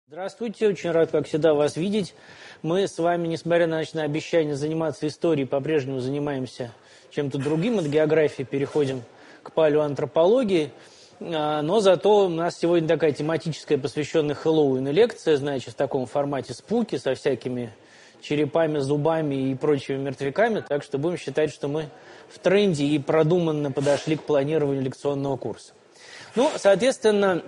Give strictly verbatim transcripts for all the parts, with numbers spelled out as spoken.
Здравствуйте, очень рад, как всегда, вас видеть. Мы с вами, несмотря на ночное обещание заниматься историей, по-прежнему занимаемся чем-то другим. От географии переходим к палеоантропологии. Но зато у нас сегодня такая тематическая, посвященная Хэллоуину лекция, значит, в таком формате спуки, со всякими черепами, зубами и прочими мертвяками. Так что будем считать, что мы в тренде и продуманно подошли к планированию лекционного курса. Ну, соответственно...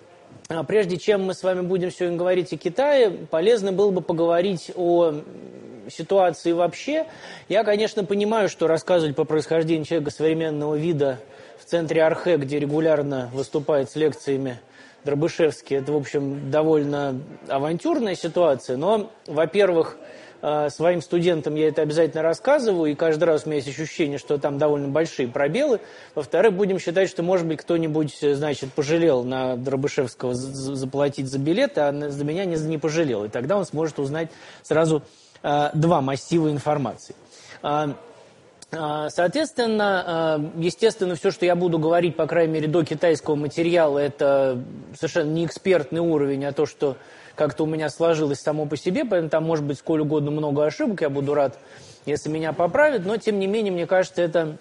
Прежде чем мы с вами будем сегодня говорить о Китае, полезно было бы поговорить о ситуации вообще. Я, конечно, понимаю, что рассказывать по происхождению человека современного вида в центре Архэ, где регулярно выступает с лекциями Дробышевский, это, в общем, довольно авантюрная ситуация. Но, во-первых, своим студентам я это обязательно рассказываю, и каждый раз у меня есть ощущение, что там довольно большие пробелы. Во-вторых, будем считать, что, может быть, кто-нибудь, значит, пожалел на Дробышевского заплатить за билет, а за меня не, не пожалел. И тогда он сможет узнать сразу э, два массива информации. Э, э, соответственно, э, естественно, все, что я буду говорить, по крайней мере, до китайского материала, это совершенно не экспертный уровень, а то, что как-то у меня сложилось само по себе, поэтому там может быть сколь угодно много ошибок, я буду рад, если меня поправят, но тем не менее, мне кажется, это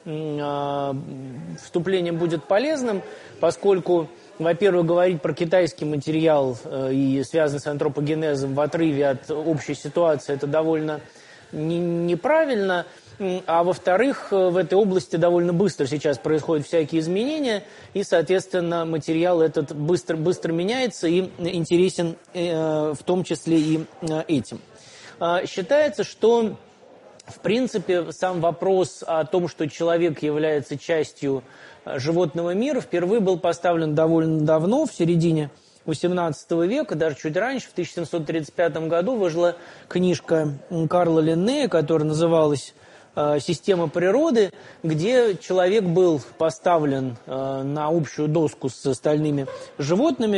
э, вступление будет полезным, поскольку, во-первых, говорить про китайский материал э, и связанный с антропогенезом в отрыве от общей ситуации, это довольно не, неправильно. А во-вторых, в этой области довольно быстро сейчас происходят всякие изменения, и, соответственно, материал этот быстро, быстро меняется и интересен э, в том числе и э, этим. Э, считается, что, в принципе, сам вопрос о том, что человек является частью животного мира, впервые был поставлен довольно давно, в середине восемнадцатого века, даже чуть раньше, в тысяча семьсот тридцать пятом году вышла книжка Карла Линнея, которая называлась «Система природы», где человек был поставлен на общую доску с остальными животными,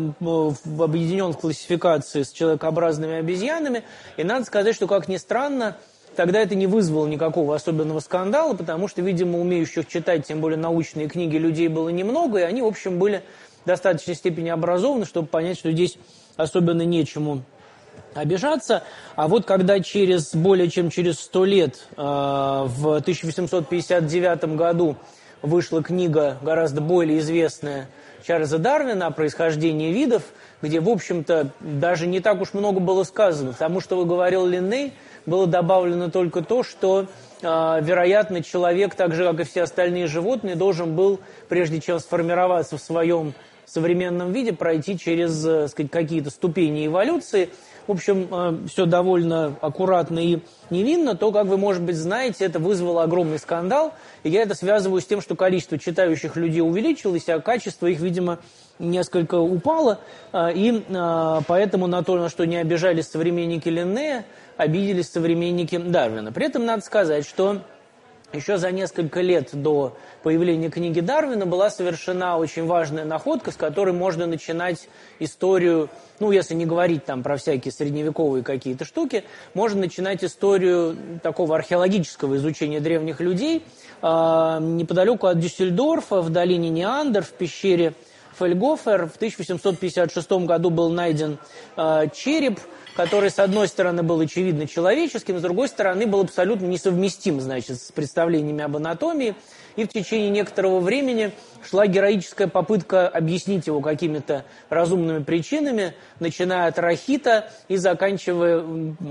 объединен в классификации с человекообразными обезьянами. И надо сказать, что, как ни странно, тогда это не вызвало никакого особенного скандала, потому что, видимо, умеющих читать, тем более научные книги, людей было немного, и они, в общем, были в достаточной степени образованы, чтобы понять, что здесь особенно нечему обижаться. А вот когда через более чем через сто лет, э, в тысяча восемьсот пятьдесят девятом году, вышла книга, гораздо более известная, Чарльза Дарвина о происхождении видов, где, в общем-то, даже не так уж много было сказано. Потому что, говорил Линней, было добавлено только то, что, э, вероятно, человек, так же, как и все остальные животные, должен был, прежде чем сформироваться в своем современном виде, пройти через, э, сказать, какие-то ступени эволюции. В общем, все довольно аккуратно и невинно. То, как вы, может быть, знаете, это вызвало огромный скандал. И я это связываю с тем, что количество читающих людей увеличилось, а качество их, видимо, несколько упало. И поэтому на то, на что не обижались современники Линнея, обиделись современники Дарвина. При этом надо сказать, что еще за несколько лет до появления книги Дарвина была совершена очень важная находка, с которой можно начинать историю, ну, если не говорить там про всякие средневековые какие-то штуки, можно начинать историю такого археологического изучения древних людей. Э, неподалеку от Дюссельдорфа, в долине Неандер, в пещере Фельгофер, в тысяча восемьсот пятьдесят шестом году был найден э, череп, который, с одной стороны, был очевидно человеческим, с другой стороны, был абсолютно несовместим, значит, с представлениями об анатомии. И в течение некоторого времени шла героическая попытка объяснить его какими-то разумными причинами, начиная от рахита и заканчивая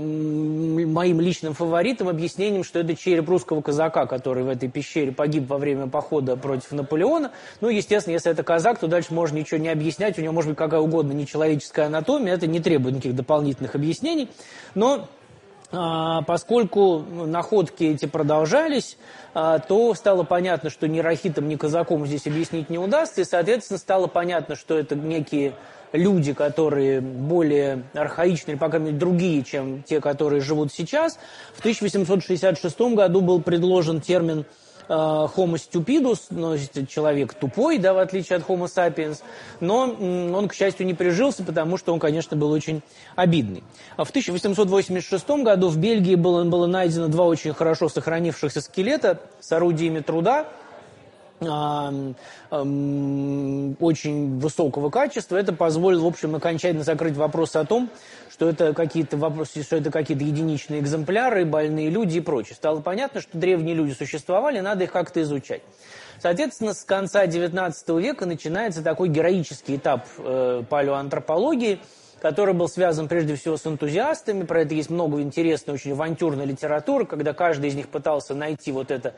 моим личным фаворитом объяснением, что это череп русского казака, который в этой пещере погиб во время похода против Наполеона. Ну, естественно, если это казак, то дальше можно ничего не объяснять, у него может быть какая угодно нечеловеческая анатомия, это не требует никаких дополнительных объяснений. Но поскольку находки эти продолжались, то стало понятно, что ни рахитам, ни казакам здесь объяснить не удастся, и, соответственно, стало понятно, что это некие люди, которые более архаичные, или, по крайней мере, другие, чем те, которые живут сейчас. В тысяча восемьсот шестьдесят шестом году был предложен термин Homo stupidus, ну, человек тупой, да, в отличие от Homo sapiens, но он, к счастью, не прижился, потому что он, конечно, был очень обидный. В тысяча восемьсот восемьдесят шестом году в Бельгии было, было найдено два очень хорошо сохранившихся скелета с орудиями труда. очень высокого качества. Это позволило, в общем, окончательно закрыть вопрос о том, что это какие-то вопросы, что это какие-то единичные экземпляры, больные люди и прочее. Стало понятно, что древние люди существовали, надо их как-то изучать. Соответственно, с конца девятнадцатого века начинается такой героический этап э, палеоантропологии, который был связан прежде всего с энтузиастами. Про это есть много интересной, очень авантюрной литературы, когда каждый из них пытался найти вот это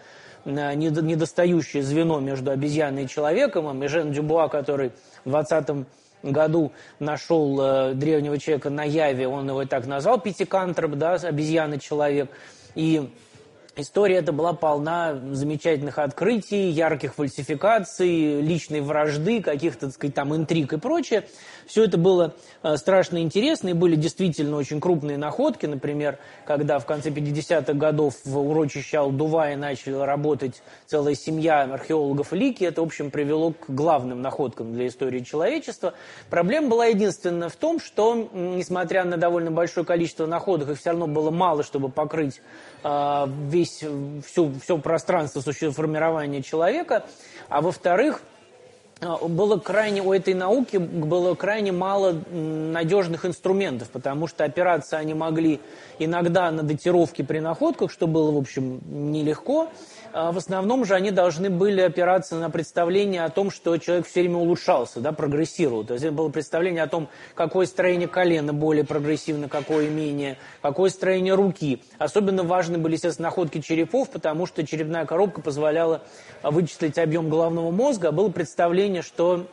недостающее звено между обезьяной и человеком. И Жен Дюбуа, который в двадцатом году нашел э, древнего человека на Яве, он его и так назвал, пятикантроп, да, обезьяна-человек. И история эта была полна замечательных открытий, ярких фальсификаций, личной вражды, каких-то, так сказать, там интриг и прочее. Все это было э, страшно интересно, и были действительно очень крупные находки. Например, когда в конце пятидесятых годов в урочище Алдувая начала работать целая семья археологов Лики, это, в общем, привело к главным находкам для истории человечества. Проблема была единственная в том, что, несмотря на довольно большое количество находок, их все равно было мало, чтобы покрыть э, весь, всю, все пространство формирования человека. А во-вторых, было крайне, у этой науки было крайне мало надежных инструментов, потому что опираться они могли иногда на датировки при находках, что было, в общем, нелегко. В основном же они должны были опираться на представление о том, что человек все время улучшался, да, прогрессировал. То есть это было представление о том, какое строение колена более прогрессивно, какое менее, какое строение руки. Особенно важны были, естественно, находки черепов, потому что черепная коробка позволяла вычислить объем головного мозга, а было представление, что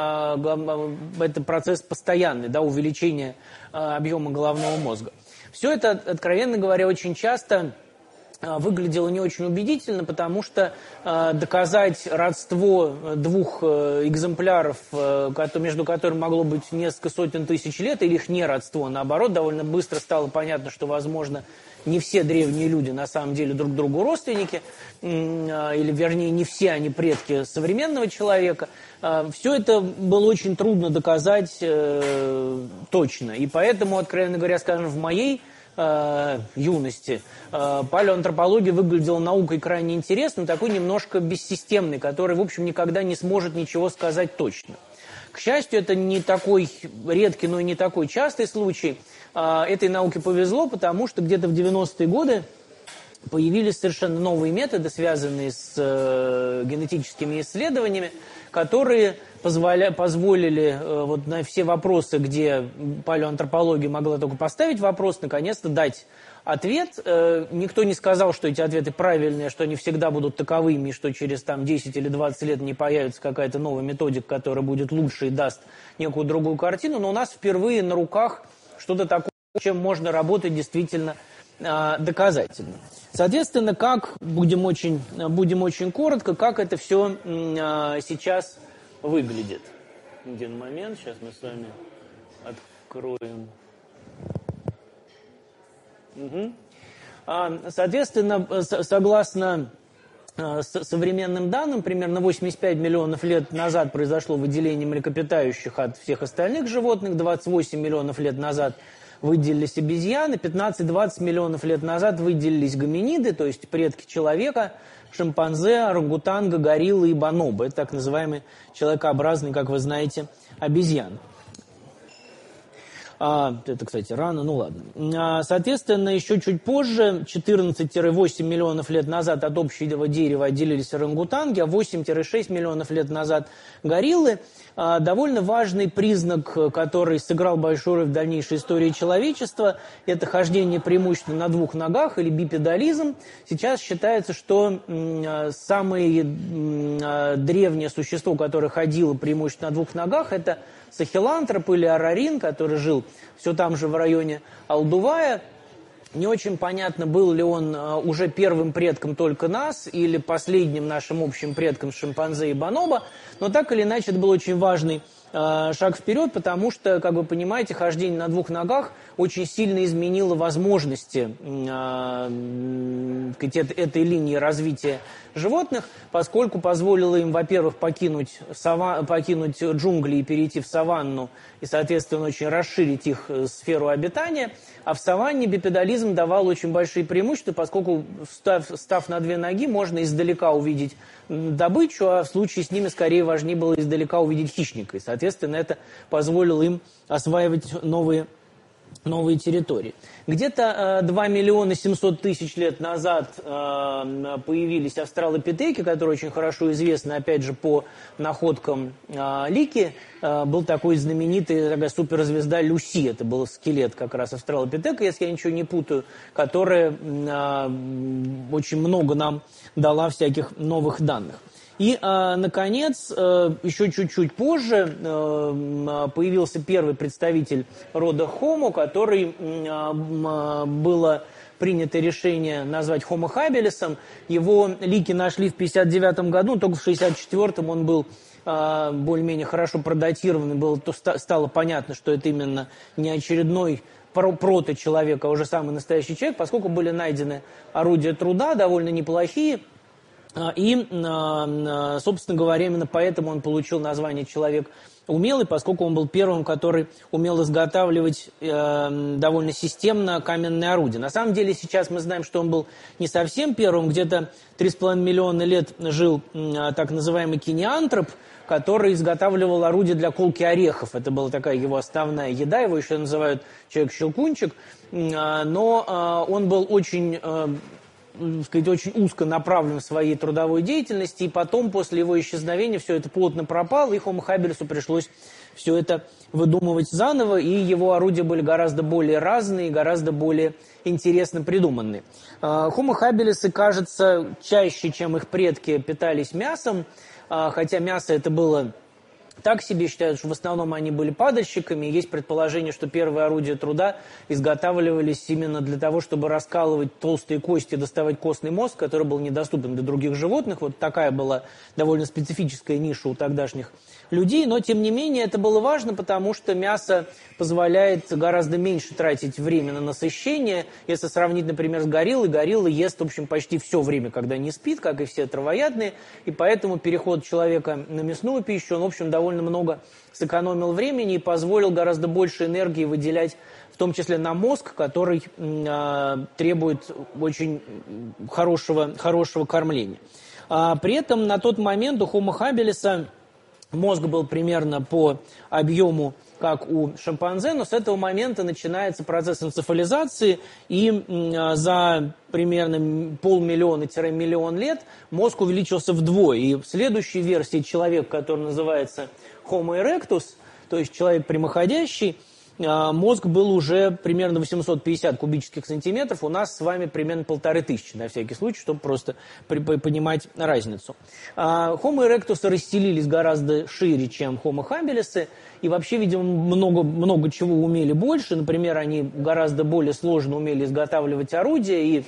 э, это процесс постоянный, да, увеличение э, объема головного мозга. Все это, откровенно говоря, очень часто выглядело не очень убедительно, потому что э, доказать родство двух э, экземпляров, э, между которыми могло быть несколько сотен тысяч лет, или их не родство, наоборот, довольно быстро стало понятно, что, возможно, не все древние люди на самом деле друг другу родственники, э, или, вернее, не все они предки современного человека. Э, все это было очень трудно доказать э, точно, и поэтому, откровенно говоря, скажем, в моей Э, юности. Э, палеоантропология выглядела наукой крайне интересной, такой немножко бессистемной, который, в общем, никогда не сможет ничего сказать точно. К счастью, это не такой редкий, но и не такой частый случай. Э, этой науке повезло, потому что где-то в девяностые годы появились совершенно новые методы, связанные с э, генетическими исследованиями, которые позволя, позволили э, вот на все вопросы, где палеоантропология могла только поставить вопрос, наконец-то дать ответ. Э, никто не сказал, что эти ответы правильные, что они всегда будут таковыми, и что через там, десять или двадцать лет не появится какая-то новая методика, которая будет лучше и даст некую другую картину, но у нас впервые на руках что-то такое, чем можно работать действительно э, доказательно. Соответственно, как, будем очень, будем очень коротко, как это все э, сейчас выглядит. Один момент, сейчас мы с вами откроем. Угу. А, соответственно, согласно э, современным данным, примерно восемьдесят пять миллионов лет назад произошло выделение млекопитающих от всех остальных животных, двадцать восемь миллионов лет назад выделились обезьяны, пятнадцать-двадцать миллионов лет назад выделились гоминиды, то есть предки человека, шимпанзе, орангутанга, гориллы и бонобо. Это так называемые человекообразные, как вы знаете, обезьяны. А, это, кстати, рано, ну ладно. А, соответственно, еще чуть позже, четырнадцать-восемь миллионов лет назад от общего дерева отделились орангутанги, а восемь-шесть миллионов лет назад гориллы. А, довольно важный признак, который сыграл большую роль в дальнейшей истории человечества, это хождение преимущественно на двух ногах или бипедализм. Сейчас считается, что м, самое м, древнее существо, которое ходило преимущественно на двух ногах, это сахилантроп или арарин, который жил все там же в районе Алдувая. Не очень понятно, был ли он уже первым предком только нас или последним нашим общим предком шимпанзе и бонобо, но так или иначе это был очень важный шаг вперед, потому что, как вы понимаете, хождение на двух ногах очень сильно изменило возможности этой линии развития животных, поскольку позволило им, во-первых, покинуть, сава... покинуть джунгли и перейти в саванну, и, соответственно, очень расширить их сферу обитания, а в саванне бипедализм давал очень большие преимущества, поскольку, став, став на две ноги, можно издалека увидеть добычу, а в случае с ними скорее важнее было издалека увидеть хищника, и, соответственно, это позволило им осваивать новые новые территории. Где-то э, два миллиона семьсот тысяч лет назад э, появились австралопитеки, которые очень хорошо известны, опять же, по находкам э, Лики. Э, был такой знаменитый, такая суперзвезда Люси, это был скелет как раз австралопитека, если я ничего не путаю, которая э, очень много нам дала всяких новых данных. И, э, наконец, э, еще чуть-чуть позже э, появился первый представитель рода Homo, который э, было принято решение назвать Homo habilis. Его лики нашли в пятьдесят девятом году, только в шестьдесят четвёртом он был э, более-менее хорошо продатирован, было, то стало понятно, что это именно не очередной прото-человек, а уже самый настоящий человек, поскольку были найдены орудия труда довольно неплохие. И, собственно говоря, именно поэтому он получил название «человек умелый», поскольку он был первым, который умел изготавливать э, довольно системно каменные орудия. На самом деле сейчас мы знаем, что он был не совсем первым. Где-то три с половиной миллиона лет жил э, так называемый кинеантроп, который изготавливал орудия для колки орехов. Это была такая его основная еда, его еще называют «человек-щелкунчик». Э, но э, он был очень... Э, сказать, очень узко направлен в своей трудовой деятельности, и потом, после его исчезновения, все это плотно пропало, и Homo habilis пришлось все это выдумывать заново, и его орудия были гораздо более разные, гораздо более интересно придуманные. Homo habilis, кажется, чаще, чем их предки, питались мясом, хотя мясо это было... Так себе считают, что в основном они были падальщиками. Есть предположение, что первые орудия труда изготавливались именно для того, чтобы раскалывать толстые кости, доставать костный мозг, который был недоступен для других животных. Вот такая была довольно специфическая ниша у тогдашних людей. Но, тем не менее, это было важно, потому что мясо позволяет гораздо меньше тратить время на насыщение. Если сравнить, например, с гориллой, горилла ест, в общем, почти все время, когда не спит, как и все травоядные. И поэтому переход человека на мясную пищу, он, в общем, довольно много сэкономил времени и позволил гораздо больше энергии выделять, в том числе на мозг, который э, требует очень хорошего, хорошего кормления. А, при этом на тот момент у Homo habilis мозг был примерно по объему, как у шимпанзе, но с этого момента начинается процесс энцефализации, и э, за примерно полмиллиона-миллион лет мозг увеличился вдвое. И в следующей версии человек, который называется Homo erectus, то есть человек прямоходящий, мозг был уже примерно восемьсот пятьдесят кубических сантиметров, у нас с вами примерно полторы тысячи, на всякий случай, чтобы просто понимать разницу. Homo erectus расселились гораздо шире, чем Homo habilis, и вообще, видимо, много, много чего умели больше. Например, они гораздо более сложно умели изготавливать орудия, и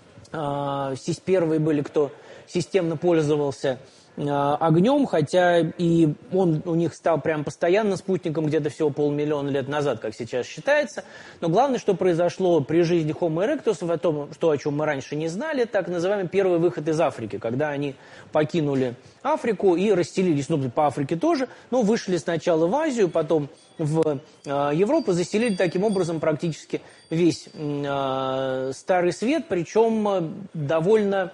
э, первые были, кто системно пользовался огнем, хотя и он у них стал прям постоянно спутником где-то всего полмиллиона лет назад, как сейчас считается. Но главное, что произошло при жизни Homo erectus, о том, что, о чем мы раньше не знали, так называемый первый выход из Африки, когда они покинули Африку и расселились, ну, по Африке тоже, но вышли сначала в Азию, потом в э, Европу, заселили таким образом практически весь э, Старый Свет, причем довольно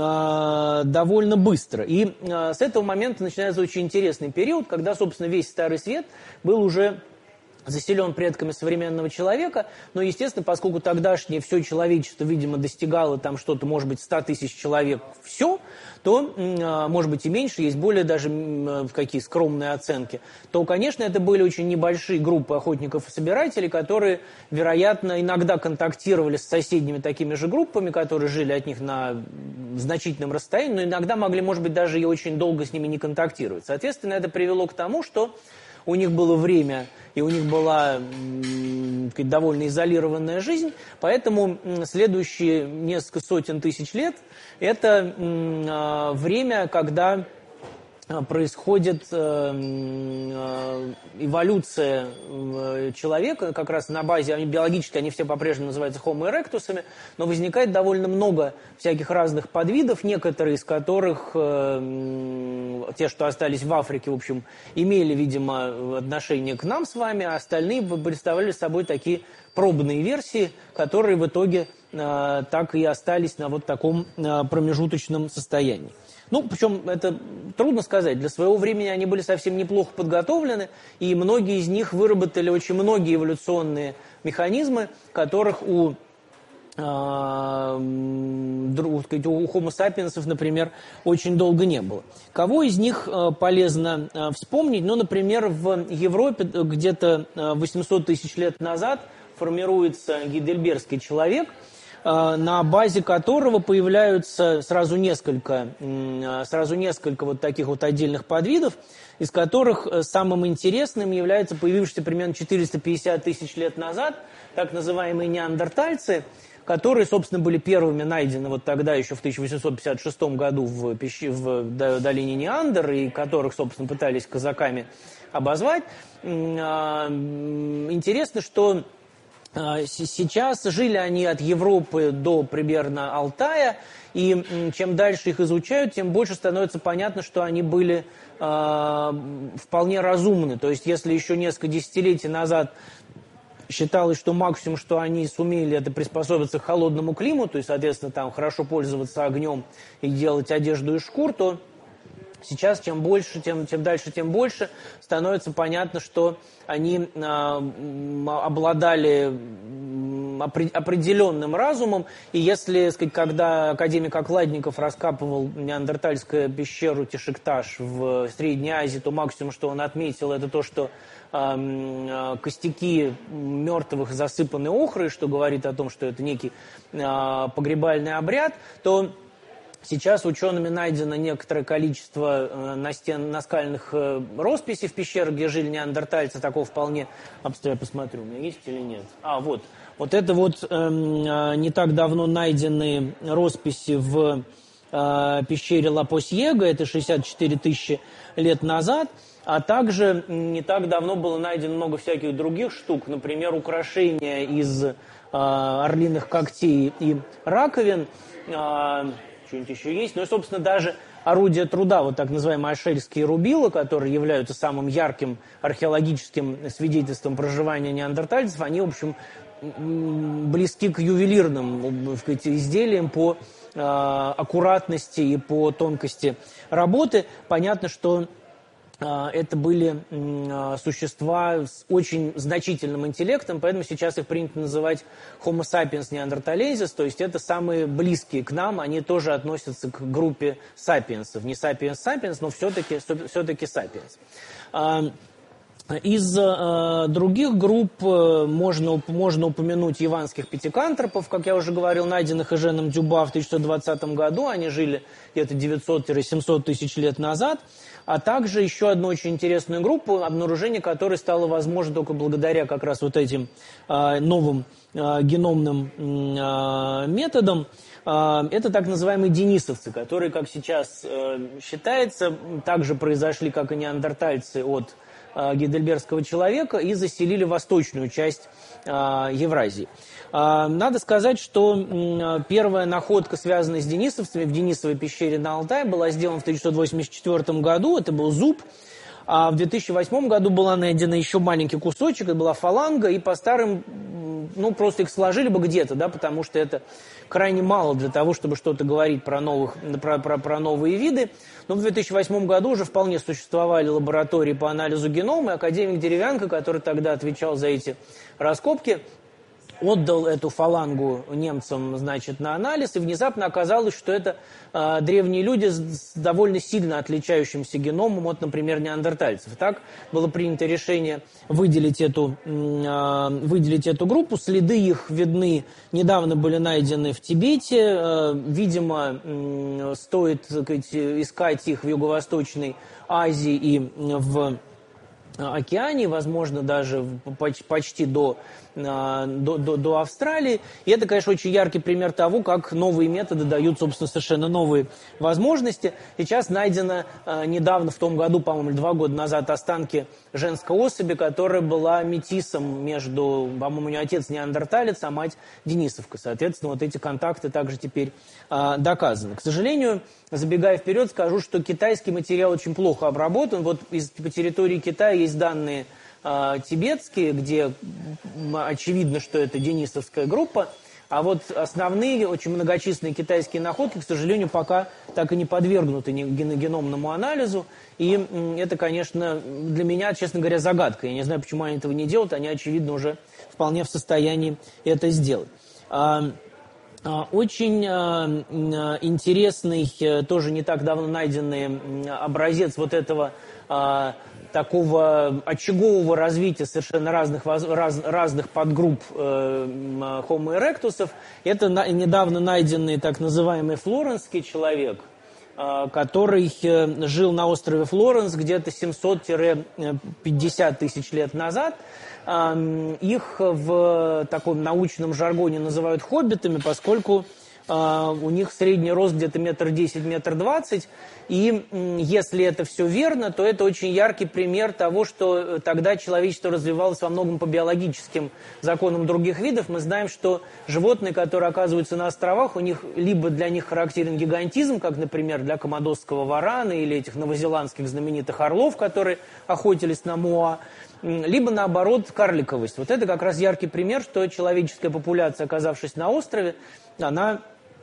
довольно быстро. И э, с этого момента начинается очень интересный период, когда, собственно, весь Старый Свет был уже заселен предками современного человека, но, естественно, поскольку тогдашнее все человечество, видимо, достигало там что-то, может быть, сто тысяч человек, все, то, э, может быть, и меньше, есть более даже э, какие скромные оценки, то, конечно, это были очень небольшие группы охотников и собирателей, которые, вероятно, иногда контактировали с соседними такими же группами, которые жили от них на значительном расстоянии, но иногда могли, может быть, даже и очень долго с ними не контактировать. Соответственно, это привело к тому, что у них было время, и у них была м, довольно изолированная жизнь, поэтому м, следующие несколько сотен тысяч лет – это м, время, когда происходит эволюция человека, как раз на базе, они биологически, они все по-прежнему называются Homo erectus'ами, но возникает довольно много всяких разных подвидов, некоторые из которых, те, что остались в Африке, в общем, имели, видимо, отношение к нам с вами, а остальные представляли собой такие пробные версии, которые в итоге так и остались на вот таком промежуточном состоянии. Ну, причем это трудно сказать. Для своего времени они были совсем неплохо подготовлены, и многие из них выработали очень многие эволюционные механизмы, которых у, э, у Homo sapiens, например, очень долго не было. Кого из них э, полезно э, вспомнить? Ну, например, в Европе где-то восемьсот тысяч лет назад формируется гейдельбергский человек, на базе которого появляются сразу несколько, сразу несколько вот таких вот отдельных подвидов, из которых самым интересным является появившийся примерно четыреста пятьдесят тысяч лет назад так называемые неандертальцы, которые, собственно, были первыми найдены вот тогда, еще в тысяча восемьсот пятьдесят шестом году в, пещи, в долине Неандер, и которых, собственно, пытались казаками обозвать. Интересно, что сейчас жили они от Европы до примерно Алтая, и чем дальше их изучают, тем больше становится понятно, что они были э, вполне разумны. То есть, если еще несколько десятилетий назад считалось, что максимум, что они сумели, это приспособиться к холодному климату, и, соответственно, там хорошо пользоваться огнем и делать одежду из шкур, то сейчас чем больше, тем, тем дальше, тем больше становится понятно, что они э, обладали опри- определенным разумом. И если, сказать, когда академик Окладников раскапывал неандертальскую пещеру Тишикташ в Средней Азии, то максимум, что он отметил, это то, что э, костяки мертвых засыпаны охрой, что говорит о том, что это некий э, погребальный обряд, то сейчас учеными найдено некоторое количество настен, наскальных росписей в пещерах, где жили неандертальцы. Такого вполне... Я посмотрю, у меня есть или нет. А, вот. Вот это вот э, не так давно найденные росписи в э, пещере Ла-Посьего, это шестьдесят четыре тысячи лет назад. А также не так давно было найдено много всяких других штук. Например, украшения из э, орлиных когтей и раковин. Э, Что-нибудь еще есть. Ну и, собственно, даже орудия труда, вот так называемые ашельские рубила, которые являются самым ярким археологическим свидетельством проживания неандертальцев, они, в общем, близки к ювелирным, так сказать, изделиям по э, аккуратности и по тонкости работы. Понятно, что это были существа с очень значительным интеллектом, поэтому сейчас их принято называть Homo sapiens neanderthalensis, то есть это самые близкие к нам, они тоже относятся к группе сапиенсов. Не sapiens sapiens, но все-таки, все-таки sapiens. Из э, других групп э, можно, можно упомянуть яванских пятикантропов, как я уже говорил, найденных Эженом Дюба в тысяча девятьсот двадцатом году. Они жили где-то девятьсот-семьсот тысяч лет назад. А также еще одну очень интересную группу, обнаружение которой стало возможно только благодаря как раз вот этим э, новым э, геномным э, методам. Э, это так называемые денисовцы, которые, как сейчас э, считается, также произошли, как и неандертальцы, от гейдельбергского человека и заселили восточную часть э, Евразии. Э, надо сказать, что э, первая находка, связанная с денисовцами в Денисовой пещере на Алтае, была сделана в тысяча девятьсот восемьдесят четвёртом году, это был зуб, а в две тысячи восьмом году была найдена еще маленький кусочек, это была фаланга, и по старым, ну, просто их сложили бы где-то, да, потому что это крайне мало для того, чтобы что-то говорить про, новых, про, про, про новые виды. Но в две тысячи восьмом году уже вполне существовали лаборатории по анализу генома, и академик Деревянко, который тогда отвечал за эти раскопки, отдал эту фалангу немцам, значит, на анализ, и внезапно оказалось, что это э, древние люди с довольно сильно отличающимся геномом от, например, неандертальцев. Так было принято решение выделить эту, э, выделить эту группу. Следы их видны, недавно были найдены в Тибете. Э, видимо, э, стоит, так сказать, искать их в Юго-Восточной Азии и в океане, возможно, даже почти до, до, до, до Австралии. И это, конечно, очень яркий пример того, как новые методы дают, собственно, совершенно новые возможности. Сейчас найдено недавно, в том году, по-моему, два года назад, останки женской особи, которая была метисом между, по-моему, у нее отец неандерталец, а мать денисовка. Соответственно, вот эти контакты также теперь а, доказаны. К сожалению, забегая вперед, скажу, что китайский материал очень плохо обработан. Вот из, по территории Китая есть данные э, тибетские, где очевидно, что это денисовская группа. А вот основные, очень многочисленные китайские находки, к сожалению, пока так и не подвергнуты геномному анализу. И это, конечно, для меня, честно говоря, загадка. Я не знаю, почему они этого не делают. Они, очевидно, уже вполне в состоянии это сделать. Очень интересный, тоже не так давно найденный образец вот этого такого очагового развития совершенно разных, раз, разных подгрупп Homo erectus. Это недавно найденный так называемый флоренский человек, который жил на острове Флоренс где-то семьсот-пятьдесят тысяч лет назад. Их в таком научном жаргоне называют хоббитами, поскольку у них средний рост где-то метр десять, метр двадцать. И если это все верно, то это очень яркий пример того, что тогда человечество развивалось во многом по биологическим законам других видов. Мы знаем, что животные, которые оказываются на островах, у них либо для них характерен гигантизм, как, например, для комодосского варана или этих новозеландских знаменитых орлов, которые охотились на моа, либо, наоборот, карликовость. Вот это как раз яркий пример, что человеческая популяция, оказавшись на острове, она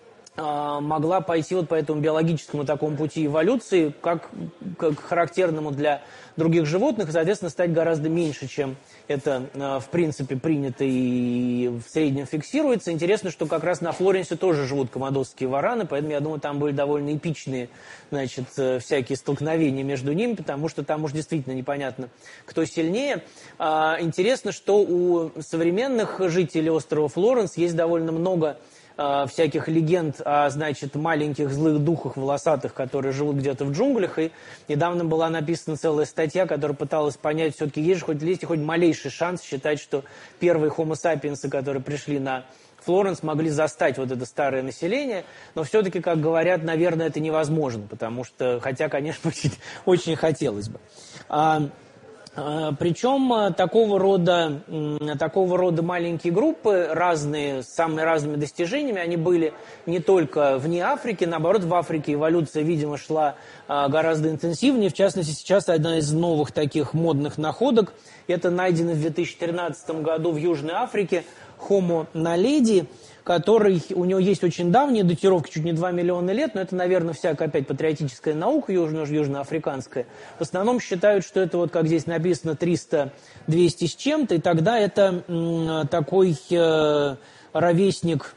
э, могла пойти вот по этому биологическому такому пути эволюции, как, как характерному для других животных, и, соответственно, стать гораздо меньше, чем это, э, в принципе, принято и в среднем фиксируется. Интересно, что как раз на Флоренсе тоже живут комодосские вараны, поэтому, я думаю, там были довольно эпичные, значит, всякие столкновения между ними, потому что там уж действительно непонятно, кто сильнее. А, интересно, что у современных жителей острова Флоренс есть довольно много а, всяких легенд о, значит, маленьких злых духах волосатых, которые живут где-то в джунглях. И недавно была написана целая статья, которая пыталась понять, все-таки есть же хоть, есть хоть малейший шанс считать, что первые homo sapiens, которые пришли на Флоренс, могли застать вот это старое население, но все-таки, как говорят, наверное, это невозможно, потому что, хотя, конечно, очень, очень хотелось бы. А, а, причем такого рода, такого рода маленькие группы, разные, с самыми разными достижениями, они были не только вне Африки, наоборот, в Африке эволюция, видимо, шла а, гораздо интенсивнее. В частности, сейчас одна из новых таких модных находок, это найдено в две тысячи тринадцатом году в Южной Африке, Homo naledi, который, у него есть очень давняя датировка, чуть не два миллиона лет, но это, наверное, всякая опять патриотическая наука южно- южноафриканская. В основном считают, что это, вот как здесь написано, триста-двести с чем-то, и тогда это м, такой э, ровесник...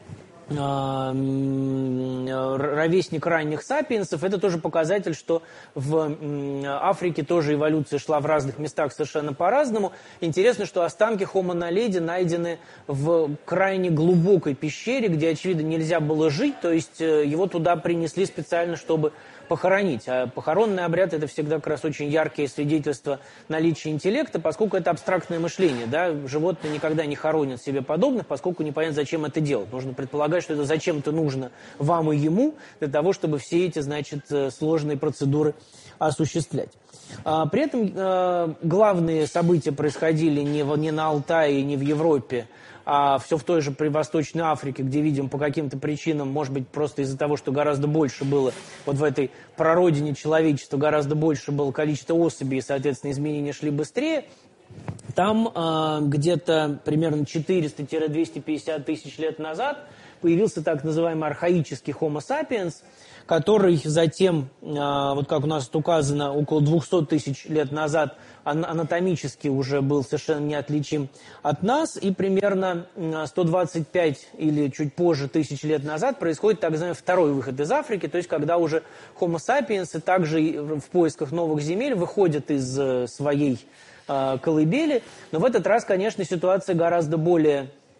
ровесник ранних сапиенсов. Это тоже показатель, что в Африке тоже эволюция шла в разных местах совершенно по-разному. Интересно, что останки Homo naledi найдены в крайне глубокой пещере, где, очевидно, нельзя было жить, то есть его туда принесли специально, чтобы похоронить. А похоронный обряд – это всегда как раз очень яркие свидетельства наличия интеллекта, поскольку это абстрактное мышление. Да? Животные никогда не хоронят себе подобных, поскольку непонятно, зачем это делать. Нужно предполагать, что это зачем-то нужно вам и ему, для того, чтобы все эти, значит, сложные процедуры осуществлять. А, при этом а, главные события происходили не, в, не на Алтае, не в Европе, а все в той же при Восточной Африке, где, видим, по каким-то причинам, может быть, просто из-за того, что гораздо больше было, вот в этой прародине человечества гораздо больше было количество особей, и, соответственно, изменения шли быстрее. Там э, где-то примерно четыреста-двести пятьдесят тысяч лет назад появился так называемый архаический Homo sapiens, который затем, э, вот как у нас указано, около двухсот тысяч лет назад анатомически уже был совершенно неотличим от нас, и примерно сто двадцать пять или чуть позже тысяч лет назад происходит так называемый второй выход из Африки, то есть когда уже Homo sapiens также в поисках новых земель выходят из своей э, колыбели, но в этот раз, конечно, ситуация гораздо более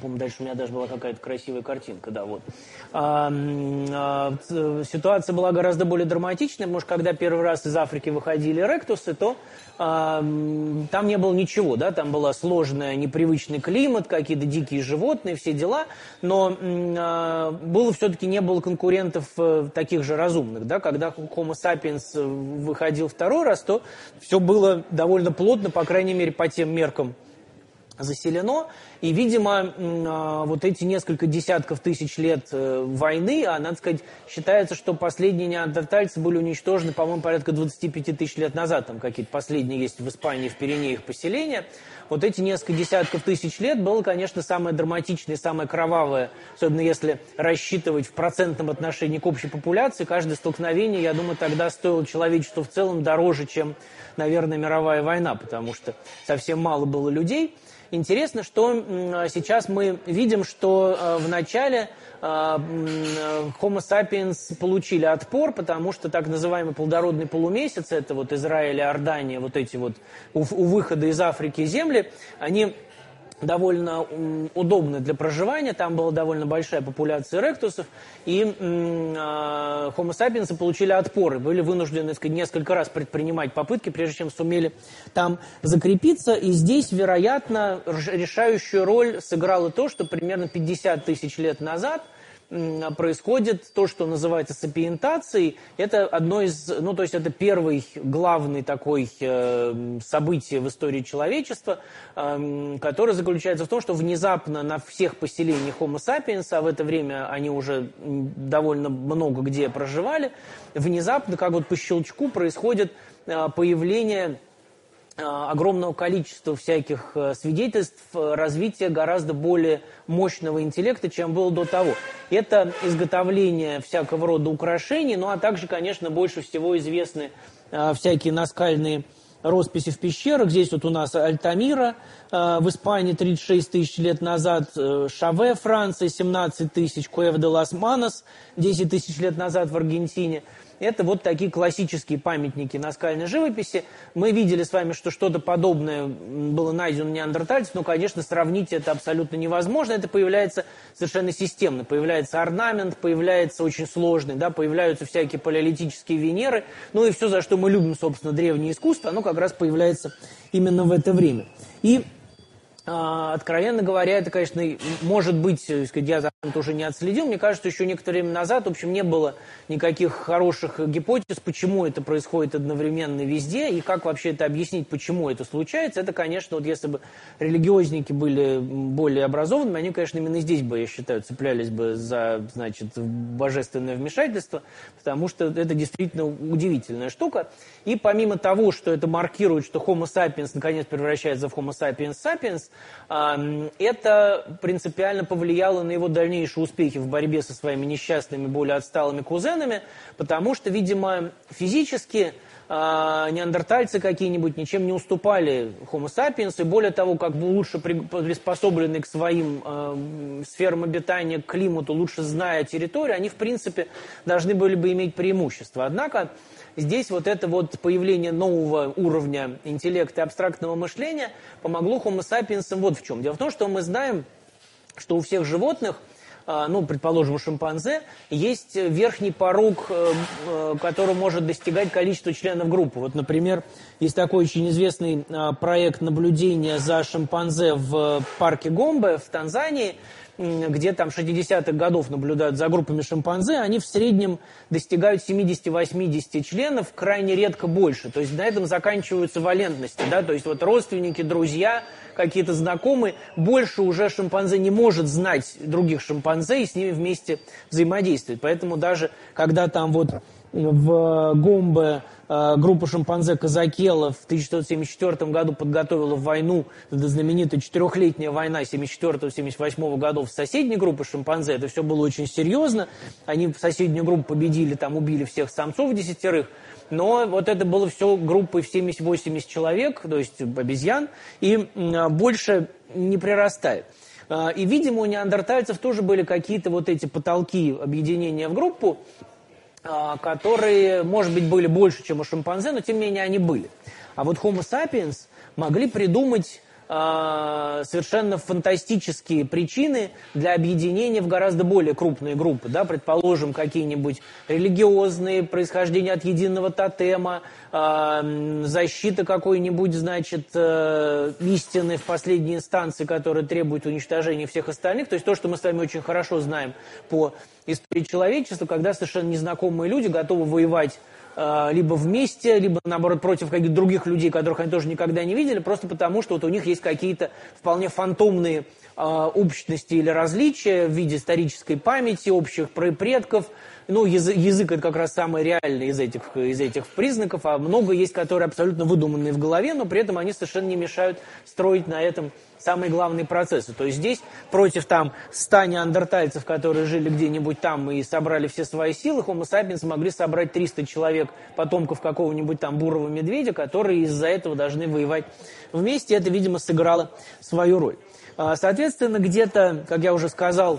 По-моему, дальше у меня даже была какая-то красивая картинка, да, вот. А, а, ситуация была гораздо более драматичная, потому что когда первый раз из Африки выходили ректусы, то а, там не было ничего, да, там был сложный, непривычный климат, какие-то дикие животные, все дела, но а, было все-таки не было конкурентов а, таких же разумных, да, когда Homo sapiens выходил второй раз, то все было довольно плотно, по крайней мере, по тем меркам заселено, и, видимо, вот эти несколько десятков тысяч лет войны, а, надо сказать, считается, что последние неандертальцы были уничтожены, по-моему, порядка двадцати пяти тысяч лет назад, там какие-то последние есть в Испании, в Пиренеях поселения. Вот эти несколько десятков тысяч лет было, конечно, самое драматичное, самое кровавое, особенно если рассчитывать в процентном отношении к общей популяции. Каждое столкновение, я думаю, тогда стоило человечеству в целом дороже, чем, наверное, мировая война, потому что совсем мало было людей. Интересно, что сейчас мы видим, что в начале Homo sapiens получили отпор, потому что так называемый плодородный полумесяц, это вот Израиль и Иордания, вот эти вот у, у выхода из Африки земли, они довольно удобны для проживания, там была довольно большая популяция ректусов, и э, Homo sapiens получили отпор, и были вынуждены, так сказать, несколько раз предпринимать попытки, прежде чем сумели там закрепиться, и здесь, вероятно, решающую роль сыграло то, что примерно пятьдесят тысяч лет назад происходит то, что называется сапиентацией. Это одно из, ну, то есть это первый главный такой э, событие в истории человечества, э, которое заключается в том, что внезапно на всех поселениях Homo sapiens, а в это время они уже довольно много где проживали, внезапно, как вот по щелчку, происходит э, появление огромного количества всяких свидетельств развития гораздо более мощного интеллекта, чем было до того. Это изготовление всякого рода украшений, ну а также, конечно, больше всего известны всякие наскальные росписи в пещерах. Здесь вот у нас Альтамира в Испании тридцать шесть тысяч лет назад, Шаве, Франция, семнадцать тысяч, Куэв де лас Манос, десять тысяч лет назад в Аргентине. Это вот такие классические памятники наскальной живописи. Мы видели с вами, что что-то подобное было найдено у неандертальцев, но, конечно, сравнить это абсолютно невозможно. Это появляется совершенно системно. Появляется орнамент, появляется очень сложный, да, появляются всякие палеолитические Венеры. Ну и все, за что мы любим, собственно, древнее искусство, оно как раз появляется именно в это время. И откровенно говоря, это, конечно, может быть, я за этим тоже не отследил, мне кажется, еще некоторое время назад, в общем, не было никаких хороших гипотез, почему это происходит одновременно везде, и как вообще это объяснить, почему это случается. Это, конечно, вот если бы религиозники были более образованными, они, конечно, именно здесь бы, я считаю, цеплялись бы за, значит, божественное вмешательство, потому что это действительно удивительная штука. И помимо того, что это маркирует, что Homo sapiens наконец превращается в Homo sapiens sapiens, это принципиально повлияло на его дальнейшие успехи в борьбе со своими несчастными, более отсталыми кузенами, потому что, видимо, физически неандертальцы какие-нибудь ничем не уступали Homo sapiens, и более того, как бы лучше приспособлены к своим э, сферам обитания, к климату, лучше зная территорию, они, в принципе, должны были бы иметь преимущество. Однако здесь вот это вот появление нового уровня интеллекта и абстрактного мышления помогло Homo sapiens вот в чем. Дело в том, что мы знаем, что у всех животных, ну, предположим, у шимпанзе, есть верхний порог, который может достигать количества членов группы. Вот, например, есть такой очень известный проект наблюдения за шимпанзе в парке Гомбе в Танзании, где там шестидесятых годов наблюдают за группами шимпанзе, они в среднем достигают семидесяти-восьмидесяти членов, крайне редко больше. То есть на этом заканчиваются валентности, да, то есть вот родственники, друзья, какие-то знакомые, больше уже шимпанзе не может знать других шимпанзе и с ними вместе взаимодействовать. Поэтому даже когда там вот в Гомбе группа шимпанзе Казакела в тысяча девятьсот семьдесят четвёртом году подготовила войну, это знаменитая четырехлетняя война семьдесят четвёртого — семьдесят восьмого годов с соседней группой шимпанзе, это все было очень серьезно, они в соседнюю группу победили, там убили всех самцов десятерых, но вот это было все группой в семьдесят-восемьдесят человек, то есть обезьян, и больше не прирастает. И, видимо, у неандертальцев тоже были какие-то вот эти потолки объединения в группу, которые, может быть, были больше, чем у шимпанзе, но тем не менее они были. А вот Homo sapiens могли придумать совершенно фантастические причины для объединения в гораздо более крупные группы. Да? Предположим, какие-нибудь религиозные, происхождение от единого тотема, защита какой-нибудь, значит, истины в последней инстанции, которая требует уничтожения всех остальных. То есть то, что мы с вами очень хорошо знаем по истории человечества, когда совершенно незнакомые люди готовы воевать либо вместе, либо, наоборот, против каких-то других людей, которых они тоже никогда не видели, просто потому, что вот у них есть какие-то вполне фантомные э, общности или различия в виде исторической памяти, общих предков. Ну, язык, язык – это как раз самый реальный из этих, из этих признаков, а много есть, которые абсолютно выдуманные в голове, но при этом они совершенно не мешают строить на этом самые главные процессы. То есть здесь против там ста неандертальцев, которые жили где-нибудь там и собрали все свои силы, Homo sapiens могли собрать триста человек, потомков какого-нибудь там бурого медведя, которые из-за этого должны воевать вместе. Это, видимо, сыграло свою роль. Соответственно, где-то, как я уже сказал,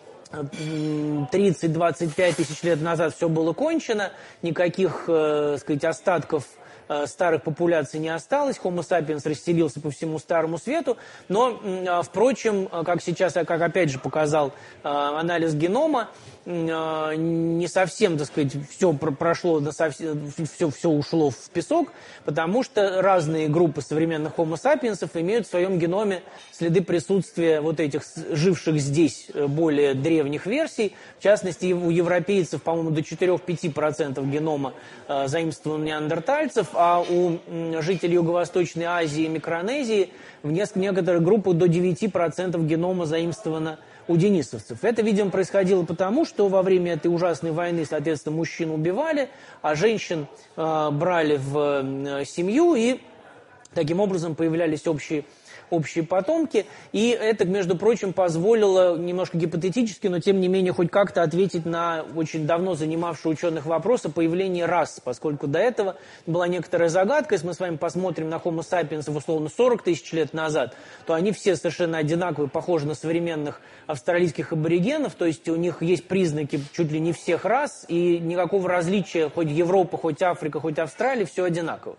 тридцать-двадцать пять тысяч лет назад все было кончено, никаких, э, сказать, остатков э, старых популяций не осталось, Homo sapiens расселился по всему Старому Свету, но, э, впрочем, как сейчас, как опять же показал э, анализ генома, э, не совсем, так сказать, все прошло, все, все ушло в песок, потому что разные группы современных Homo sapiens имеют в своем геноме следы присутствия вот этих живших здесь более древних версий. В частности, у европейцев, по-моему, до четыре-пять процентов генома э, заимствован неандертальцев, а у э, жителей Юго-Восточной Азии и Микронезии в несколько, некоторых группах до девять процентов генома заимствовано у денисовцев. Это, видимо, происходило потому, что во время этой ужасной войны, соответственно, мужчин убивали, а женщин э, брали в э, семью, и таким образом появлялись общие общие потомки, и это, между прочим, позволило немножко гипотетически, но тем не менее хоть как-то ответить на очень давно занимавший ученых вопрос о появлении рас, поскольку до этого была некоторая загадка. Если мы с вами посмотрим на Homo sapiens условно сорок тысяч лет назад, то они все совершенно одинаковые, похожи на современных австралийских аборигенов, то есть у них есть признаки чуть ли не всех рас, и никакого различия, хоть Европа, хоть Африка, хоть Австралия, все одинаково.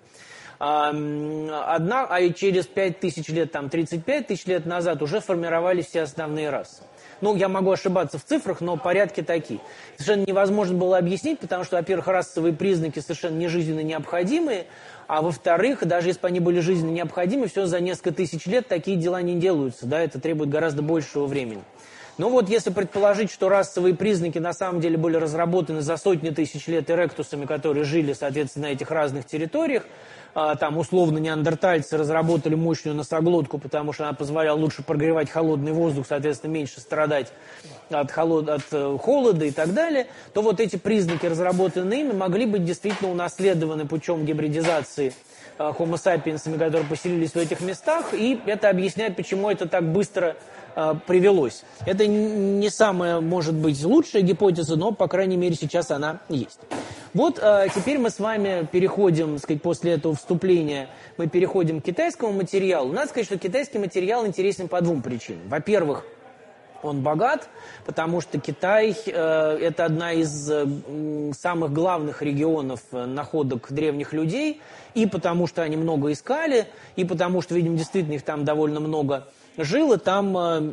Одна, а и через пять тысяч лет, там, тридцать пять тысяч лет назад уже формировались все основные расы. Ну, я могу ошибаться в цифрах, но порядки такие. Совершенно невозможно было объяснить, потому что, во-первых, расовые признаки совершенно не жизненно необходимые, а во-вторых, даже если бы они были жизненно необходимы, все за несколько тысяч лет такие дела не делаются, да, это требует гораздо большего времени. Ну вот, если предположить, что расовые признаки на самом деле были разработаны за сотни тысяч лет эректусами, которые жили, соответственно, на этих разных территориях, там условно неандертальцы разработали мощную носоглотку, потому что она позволяла лучше прогревать холодный воздух, соответственно, меньше страдать от, холод... от холода и так далее, то вот эти признаки, разработанные ими, могли быть действительно унаследованы путем гибридизации Homo sapiens, которые поселились в этих местах, и это объясняет, почему это так быстро э, привелось. Это не самая, может быть, лучшая гипотеза, но, по крайней мере, сейчас она есть. Вот э, теперь мы с вами переходим, так сказать, после этого вступления, мы переходим к китайскому материалу. Надо сказать, что китайский материал интересен по двум причинам. Во-первых, он богат, потому что Китай э, – это одна из э, самых главных регионов э, находок древних людей, и потому что они много искали, и потому что, видимо, действительно их там довольно много жило. Там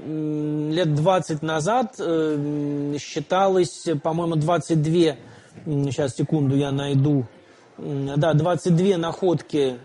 э, лет двадцать назад э, считалось, по-моему, двадцать две, сейчас, секунду, я найду, да, двадцать две находки,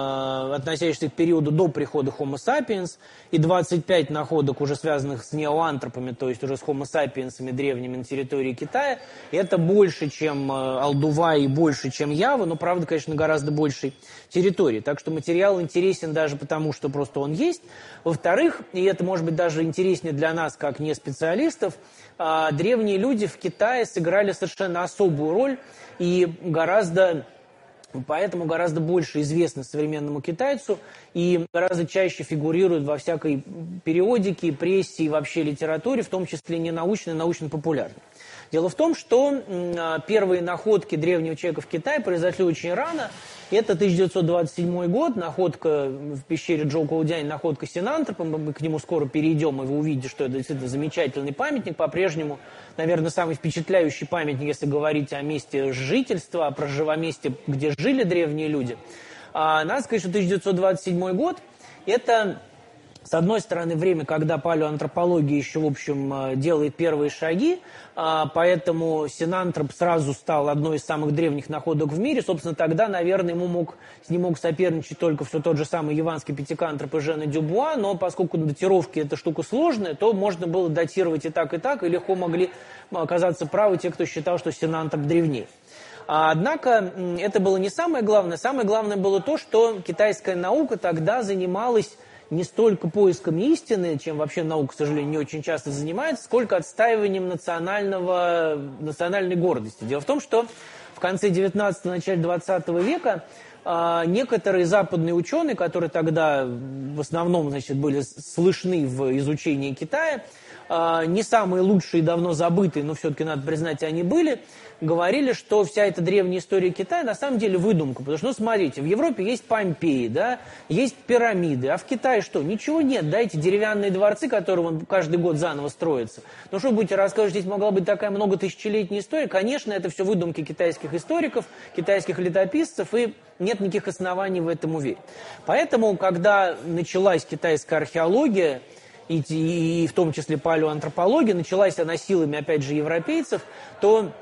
э, относящиеся к периоду до прихода Homo sapiens, и двадцать пять находок, уже связанных с неоантропами, то есть уже с Homo sapiens древними на территории Китая. И это больше, чем э, Алдувай, и больше, чем Ява, но, правда, конечно, гораздо большей территории. Так что материал интересен даже потому, что просто он есть. Во-вторых, и это может быть даже интереснее для нас, как не специалистов, э, древние люди в Китае сыграли совершенно особую роль и гораздо... Поэтому гораздо больше известны современному китайцу и гораздо чаще фигурируют во всякой периодике, прессе и вообще литературе, в том числе не научной, а научно-популярной. Дело в том, что первые находки древнего человека в Китае произошли очень рано. Это тысяча девятьсот двадцать седьмой год, находка в пещере Джоукоудянь, находка синантропа. Мы к нему скоро перейдем, и вы увидите, что это действительно замечательный памятник. По-прежнему, наверное, самый впечатляющий памятник, если говорить о месте жительства, о проживании, месте, где жили древние люди. А, надо сказать, что тысяча девятьсот двадцать седьмой год – это с одной стороны, время, когда палеоантропология еще, в общем, делает первые шаги, поэтому синантроп сразу стал одной из самых древних находок в мире. Собственно, тогда, наверное, ему мог, с ним мог соперничать только все тот же самый яванский пятикантроп и Жена Дюбуа, но поскольку датировки эта штука сложная, то можно было датировать и так, и так, и легко могли оказаться правы те, кто считал, что синантроп древнее. Однако это было не самое главное. Самое главное было то, что китайская наука тогда занималась не столько поиском истины, чем вообще наука, к сожалению, не очень часто занимается, сколько отстаиванием национального, национальной гордости. Дело в том, что в конце девятнадцатого, начале двадцатого века а, некоторые западные ученые, которые тогда в основном, значит, были слышны в изучении Китая, а, не самые лучшие, давно забытые, но все-таки, надо признать, они были, говорили, что вся эта древняя история Китая на самом деле выдумка. Потому что, ну, смотрите, в Европе есть Помпеи, да, есть пирамиды, а в Китае что? Ничего нет, да, эти деревянные дворцы, которые вон каждый год заново строятся. Ну, что будете рассказывать, здесь могла быть такая многотысячелетняя история? Конечно, это все выдумки китайских историков, китайских летописцев, и нет никаких оснований в этом уверить. Поэтому, когда началась китайская археология, и, и, и в том числе палеоантропология, началась она силами, опять же, европейцев, то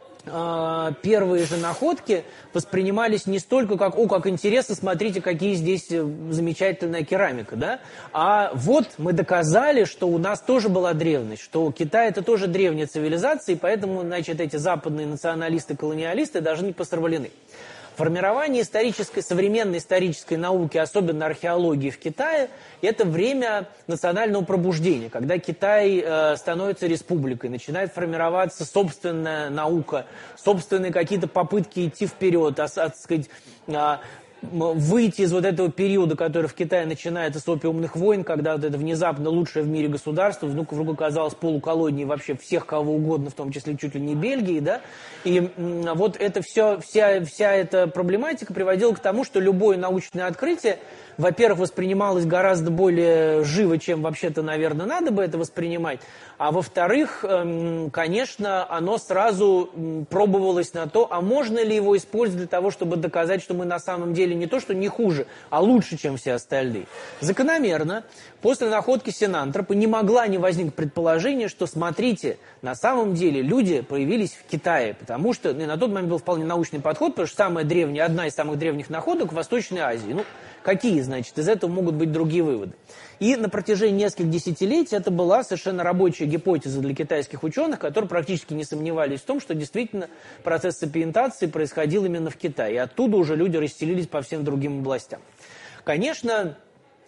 первые же находки воспринимались не столько как, о, как интересно, смотрите, какие здесь замечательная керамика, да, а вот мы доказали, что у нас тоже была древность, что Китай это тоже древняя цивилизация, и поэтому, значит, эти западные националисты-колониалисты должны быть посрамлены. Формирование исторической, современной исторической науки, особенно археологии в Китае, это время национального пробуждения, когда Китай э, становится республикой, начинает формироваться собственная наука, собственные какие-то попытки идти вперед, а, так сказать, э, выйти из вот этого периода, который в Китае начинается с опиумных войн, когда вот это внезапно лучшее в мире государство вдруг, вдруг оказалось полуколонией вообще всех кого угодно, в том числе чуть ли не Бельгии, да, и вот это все, вся, вся эта проблематика приводила к тому, что любое научное открытие, во-первых, воспринималось гораздо более живо, чем вообще-то, наверное, надо бы это воспринимать, а во-вторых, конечно, оно сразу пробовалось на то, а можно ли его использовать для того, чтобы доказать, что мы на самом деле не то, что не хуже, а лучше, чем все остальные. Закономерно, после находки синантропа не могла не возникнуть предположение, что, смотрите, на самом деле люди появились в Китае, потому что ну, на тот момент был вполне научный подход, потому что самая древняя, одна из самых древних находок в Восточной Азии. Ну, какие, значит, из этого могут быть другие выводы. И на протяжении нескольких десятилетий это была совершенно рабочая гипотеза для китайских ученых, которые практически не сомневались в том, что действительно процесс сапиентации происходил именно в Китае. И оттуда уже люди расселились по всем другим областям. Конечно,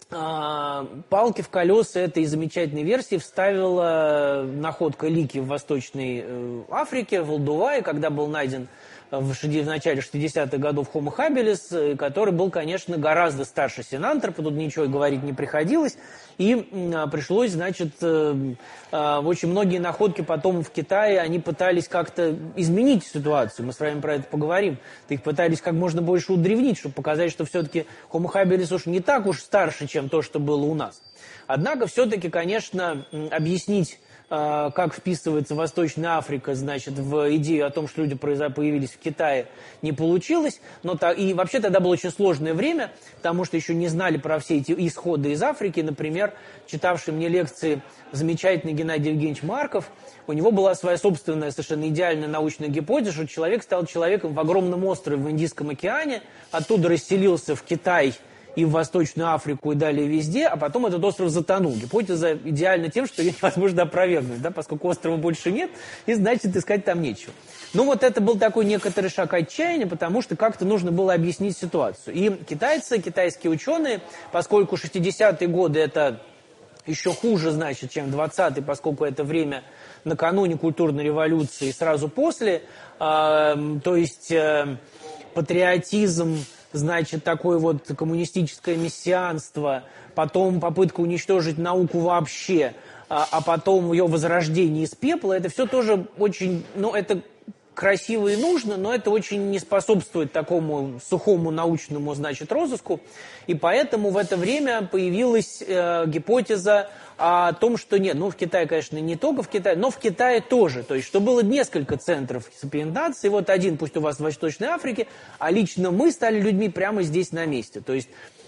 палки в колеса этой замечательной версии вставила находка Лики в Восточной Африке, в Олдувае, когда был найден в, в начале шестидесятых годов Homo habilis, который был, конечно, гораздо старше синантропа, тут ничего говорить не приходилось, и пришлось, значит, очень многие находки потом в Китае, они пытались как-то изменить ситуацию, мы с вами про это поговорим, их пытались как можно больше удревнить, чтобы показать, что все-таки Homo habilis уж не так уж старше, чем то, что было у нас. Однако все-таки, конечно, объяснить, как вписывается Восточная Африка, значит, в идею о том, что люди появились в Китае, не получилось. Но та, и вообще тогда было очень сложное время, потому что еще не знали про все эти исходы из Африки. Например, читавший мне лекции замечательный Геннадий Евгеньевич Марков, у него была своя собственная совершенно идеальная научная гипотеза, что человек стал человеком в огромном острове в Индийском океане, оттуда расселился в Китай и в Восточную Африку, и далее везде, а потом этот остров затонул. Гипотеза идеальна тем, что ее невозможно опровергнуть, да, поскольку острова больше нет, и значит искать там нечего. Ну вот это был такой некоторый шаг отчаяния, потому что как-то нужно было объяснить ситуацию. И китайцы, китайские ученые, поскольку шестидесятые годы это еще хуже, значит, чем двадцатые, поскольку это время накануне культурной революции и сразу после, э, то есть э, патриотизм, значит, такое вот коммунистическое мессианство, потом попытка уничтожить науку вообще, а, а потом ее возрождение из пепла, это все тоже очень, ну, это красиво и нужно, но это очень не способствует такому сухому научному, значит, розыску, и поэтому в это время появилась э, гипотеза о том, что нет, ну, в Китае, конечно, не только в Китае, но в Китае тоже, то есть, что было несколько центров сапиентации, вот один, пусть у вас в Восточной Африке, а лично мы стали людьми прямо здесь на месте, то есть,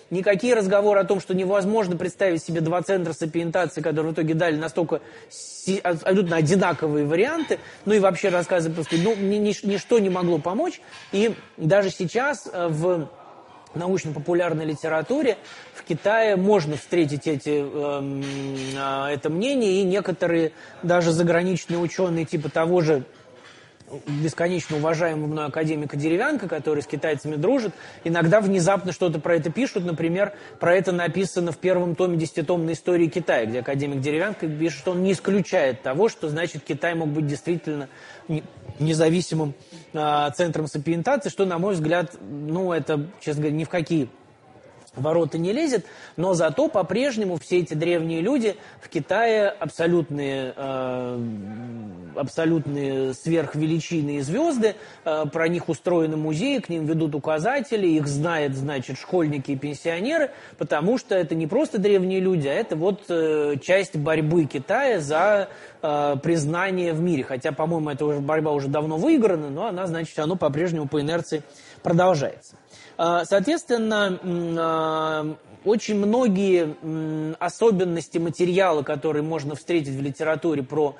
никакие разговоры о том, что невозможно представить себе два центра сапиентации, которые в итоге дали настолько абсолютно одинаковые варианты, ну и вообще рассказы просто, ну, ничто не могло помочь. И даже сейчас в научно-популярной литературе в Китае можно встретить эти, э, э, это мнение, и некоторые даже заграничные ученые типа того же бесконечно уважаемого мной академика Деревянко, который с китайцами дружит, иногда внезапно что-то про это пишут. Например, про это написано в первом томе десятитомной истории Китая, где академик Деревянко пишет, что он не исключает того, что, значит, Китай мог быть действительно независимым э, центром сапиентации, что, на мой взгляд, ну, это, честно говоря, ни в какие ворота не лезет, но зато по-прежнему все эти древние люди в Китае абсолютные, э, абсолютные сверхвеличинные звезды, э, про них устроены музеи, к ним ведут указатели, их знают, значит, школьники и пенсионеры, потому что это не просто древние люди, а это вот э, часть борьбы Китая за э, признание в мире. Хотя, по-моему, эта уже борьба уже давно выиграна, но она, значит, оно по-прежнему по инерции продолжается. Соответственно, очень многие особенности материала, которые можно встретить в литературе про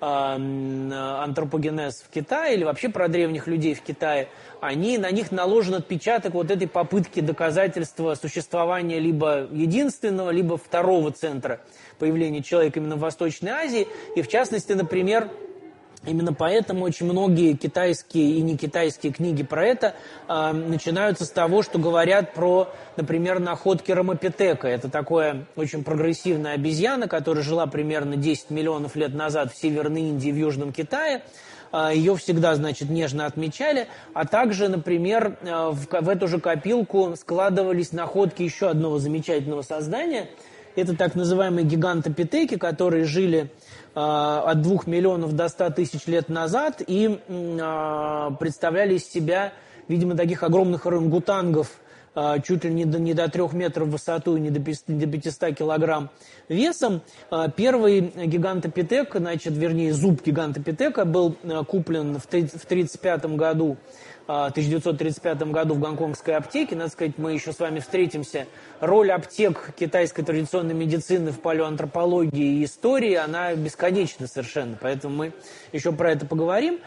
антропогенез в Китае или вообще про древних людей в Китае, они, на них наложен отпечаток вот этой попытки доказательства существования либо единственного, либо второго центра появления человека именно в Восточной Азии. И в частности, например, именно поэтому очень многие китайские и не китайские книги про это э, начинаются с того, что говорят про, например, находки ромопитека. Это такая очень прогрессивная обезьяна, которая жила примерно десять миллионов лет назад в Северной Индии и в Южном Китае. Э, ее всегда, значит, нежно отмечали. А также, например, э, в, в эту же копилку складывались находки еще одного замечательного создания. Это так называемые гигантопитеки, которые жили от двух миллионов до ста тысяч лет назад и э, представляли из себя, видимо, таких огромных орангутангов, э, чуть ли не до, не до трех метров в высоту и не до, до пятисот килограмм весом. Э, первый гигантопитек, значит, вернее, зуб гигантопитека был э, куплен в тридцать пятом году, тысяча девятьсот тридцать пятом году в гонконгской аптеке. Надо сказать, мы еще с вами встретимся. Роль аптек китайской традиционной медицины в палеоантропологии и истории, она бесконечна совершенно, поэтому мы еще про это поговорим.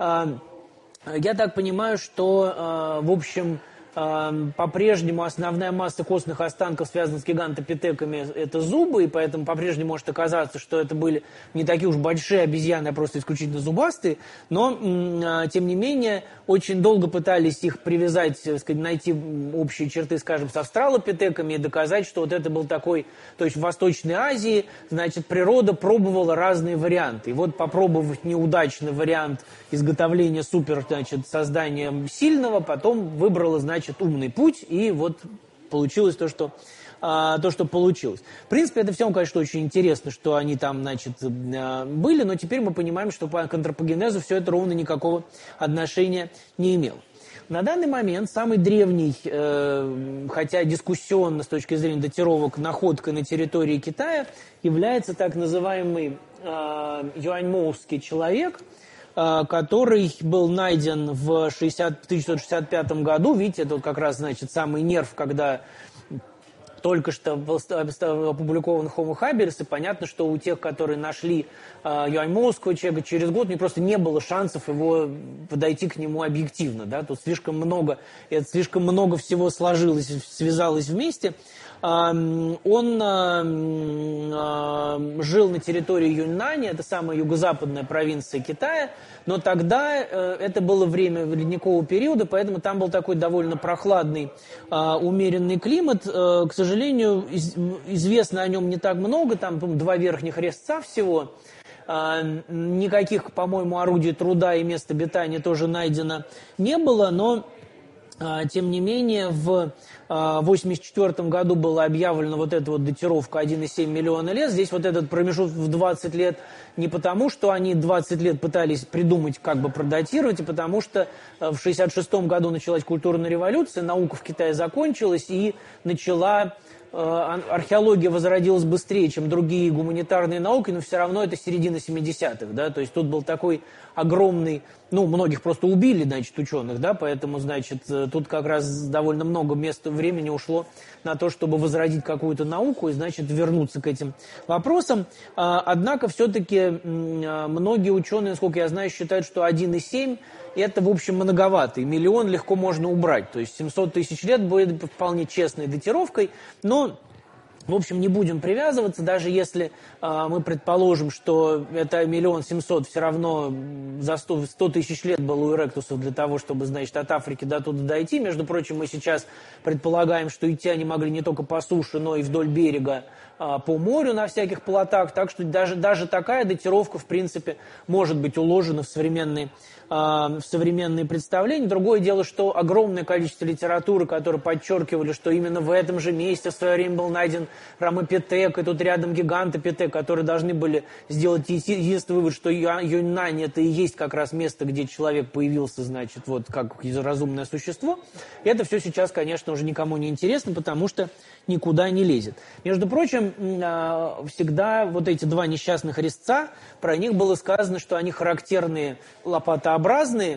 Я так понимаю, что, в общем, по-прежнему основная масса костных останков связана с гигантопитеками, это зубы, и поэтому по-прежнему может оказаться, что это были не такие уж большие обезьяны, а просто исключительно зубастые, но, тем не менее, очень долго пытались их привязать, так сказать, найти общие черты, скажем, с австралопитеками и доказать, что вот это был такой, то есть в Восточной Азии, значит, природа пробовала разные варианты. И вот, попробовав неудачный вариант изготовления супер, значит, создания сильного, потом выбрала, значит, Значит, умный путь, и вот получилось то, что, а, то, что получилось. В принципе, это все, конечно, очень интересно, что они там, значит, были, но теперь мы понимаем, что по антропогенезу все это ровно никакого отношения не имело. На данный момент самый древний, э, хотя дискуссионно с точки зрения датировок, находкой на территории Китая является так называемый э, юаньмоускский человек, который был найден в тысяча девятьсот шестьдесят пятом году. Видите, это вот как раз, значит, самый нерв, когда только что был опубликован Homo habilis, и понятно, что у тех, которые нашли э, юаньмоуского человека, через год мне просто не было шансов его подойти к нему объективно. Да? Тут слишком много, это слишком много всего сложилось, связалось вместе. Он жил на территории Юньнани, это самая юго-западная провинция Китая, но тогда это было время ледникового периода, поэтому там был такой довольно прохладный, умеренный климат. К сожалению, известно о нем не так много, там, по-моему, два верхних резца всего. Никаких, по-моему, орудий труда и мест обитания тоже найдено не было, но тем не менее, в восемьдесят четвёртом году была объявлена вот эта вот датировка один и семь миллиона лет. Здесь вот этот промежуток в двадцать лет не потому, что они двадцать лет пытались придумать, как бы продатировать, а потому что в шестьдесят шестом году началась культурная революция, наука в Китае закончилась и начала археология возродилась быстрее, чем другие гуманитарные науки, но все равно это середина семидесятых, да, то есть тут был такой огромный, ну, многих просто убили, значит, ученых, да, поэтому, значит, тут как раз довольно много места, времени ушло на то, чтобы возродить какую-то науку и, значит, вернуться к этим вопросам. Однако все-таки многие ученые, насколько я знаю, считают, что один и семь это, в общем, многовато, и миллион легко можно убрать. То есть семьсот тысяч лет будет вполне честной датировкой, но, в общем, не будем привязываться, даже если э, мы предположим, что это миллион семьсот все равно за сто тысяч лет было у эректусов для того, чтобы, значит, от Африки до туда дойти. Между прочим, мы сейчас предполагаем, что идти они могли не только по суше, но и вдоль берега, э, по морю на всяких плотах, так что даже, даже такая датировка, в принципе, может быть уложена в современные в современные представления. Другое дело, что огромное количество литературы, которые подчеркивали, что именно в этом же месте в свое время был найден Рамапитек, и тут рядом Гигантопитек, которые должны были сделать единственный вывод, что Юньнань это и есть как раз место, где человек появился, значит, вот как разумное существо. И это все сейчас, конечно, уже никому не интересно, потому что никуда не лезет. Между прочим, всегда вот эти два несчастных резца, про них было сказано, что они характерные лопатообразные,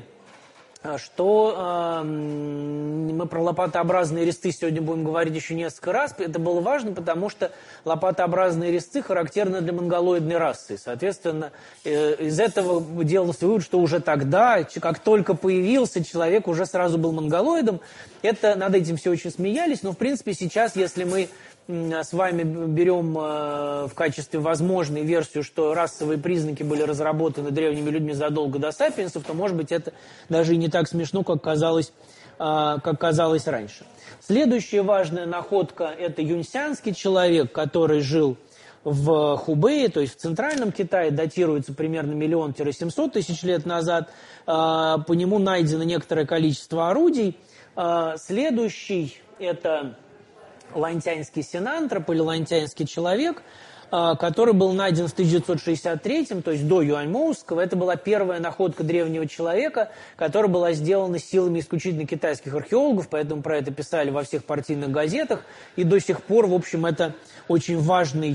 что э, мы про лопатообразные резцы сегодня будем говорить еще несколько раз. Это было важно, потому что лопатообразные резцы характерны для монголоидной расы. Соответственно, э, из этого делался вывод, что уже тогда, как только появился человек, уже сразу был монголоидом. Это, над этим все очень смеялись, но в принципе сейчас, если мы с вами берем э, в качестве возможной версию, что расовые признаки были разработаны древними людьми задолго до сапиенсов, то, может быть, это даже и не так смешно, как казалось, э, как казалось раньше. Следующая важная находка – это юньсянский человек, который жил в Хубэе, то есть в центральном Китае, датируется примерно миллион-семьсот тысяч лет назад. Э, по нему найдено некоторое количество орудий. Э, следующий – это лантянский синантроп или лантянский человек, который был найден в тысяча девятьсот шестьдесят третьем, то есть до Юаньмоуского. Это была первая находка древнего человека, которая была сделана силами исключительно китайских археологов, поэтому про это писали во всех партийных газетах. И до сих пор, в общем, это очень, важный,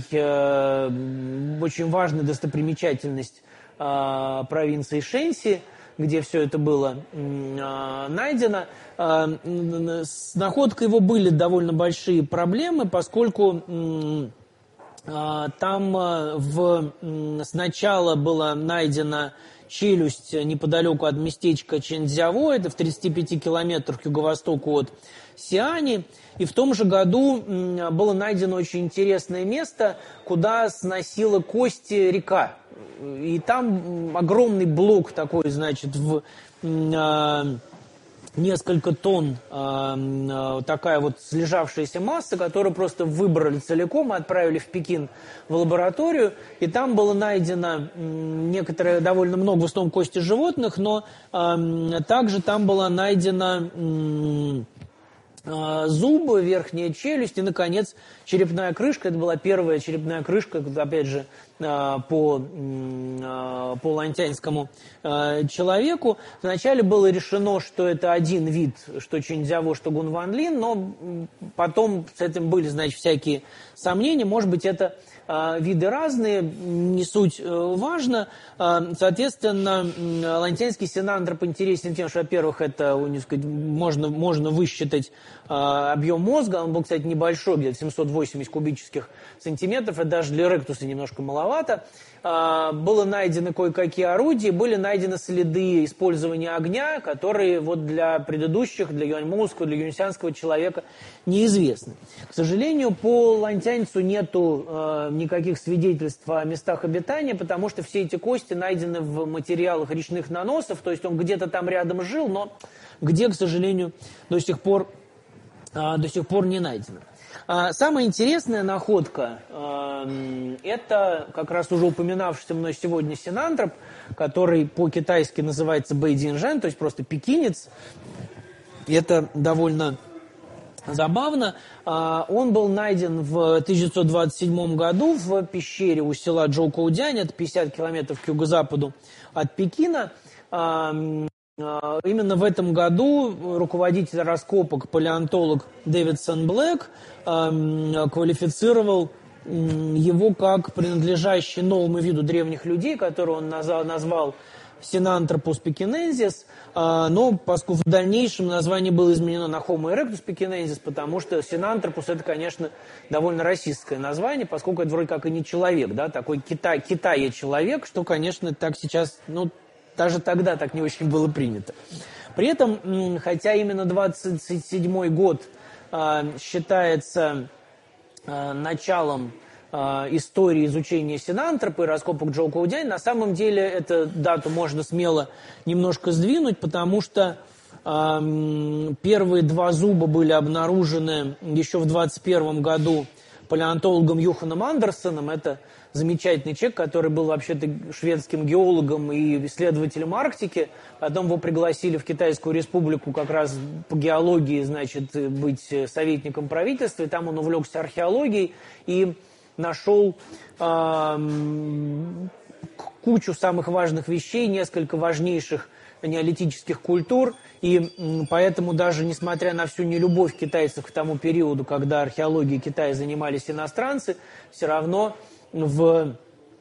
очень важная достопримечательность провинции Шэньси, где все это было найдено. С находкой его были довольно большие проблемы, поскольку там в, сначала была найдена челюсть неподалеку от местечка Чэньцзяво, это в тридцати пяти километрах к юго-востоку от Сиани, и в том же году было найдено очень интересное место, куда сносила кости река. И там огромный блок такой, значит, в э, несколько тонн, э, такая вот слежавшаяся масса, которую просто выбрали целиком и отправили в Пекин в лабораторию. И там было найдено некоторое, довольно много, в основном кости животных, но э, также там была найдена э, зубы, верхняя челюсть и, наконец, черепная крышка. Это была первая черепная крышка, опять же, по, по лантянскому человеку. Вначале было решено, что это один вид, что Чэньцзяво, что Гунванлин, но потом с этим были, значит, всякие сомнения. Может быть, это виды разные, не суть важно. Соответственно, лантянский синантроп интересен тем, что, во-первых, это, сказать, можно, можно высчитать объем мозга. Он был, кстати, небольшой, где-то семьсот восемьдесят кубических сантиметров. Это даже для эректуса немножко маловато. Было найдено кое-какие орудия, были найдены следы использования огня, которые вот для предыдущих, для юаньмоуского, для юньсянского человека неизвестны. К сожалению, по лантянцу нету э, никаких свидетельств о местах обитания, потому что все эти кости найдены в материалах речных наносов, то есть он где-то там рядом жил, но где, к сожалению, до сих пор, э, до сих пор не найдено. Самая интересная находка э, – это как раз уже упоминавшийся мной сегодня синантроп, который по-китайски называется бэйдинжэн, то есть просто пекинец. И это довольно забавно. Э, он был найден в тысяча девятьсот двадцать седьмом году в пещере у села Джоукоудянь, это пятьдесят километров к юго-западу от Пекина. Э, Именно в этом году руководитель раскопок, палеонтолог Дэвид Сен-Блэк квалифицировал его как принадлежащий новому виду древних людей, который он назвал, назвал Sinanthropus pekinensis, но поскольку в дальнейшем название было изменено на Homo erectus pekinensis, потому что Sinanthropus это, конечно, довольно расистское название, поскольку это вроде как и не человек, да, такой Китай, Китае человек, что, конечно, так сейчас, ну, даже тогда так не очень было принято. При этом, хотя именно двадцать седьмой год э, считается э, началом э, истории изучения синантропа и раскопок Джоукоудянь, на самом деле эту дату можно смело немножко сдвинуть, потому что э, первые два зуба были обнаружены еще в двадцать первом году палеонтологом Юханом Андерсоном. Это замечательный человек, который был вообще-то шведским геологом и исследователем Арктики. Потом его пригласили в Китайскую республику как раз по геологии, значит, быть советником правительства. И там он увлекся археологией и нашел э, кучу самых важных вещей, несколько важнейших неолитических культур. И поэтому даже несмотря на всю нелюбовь китайцев к тому периоду, когда археологией Китая занимались иностранцы, все равно в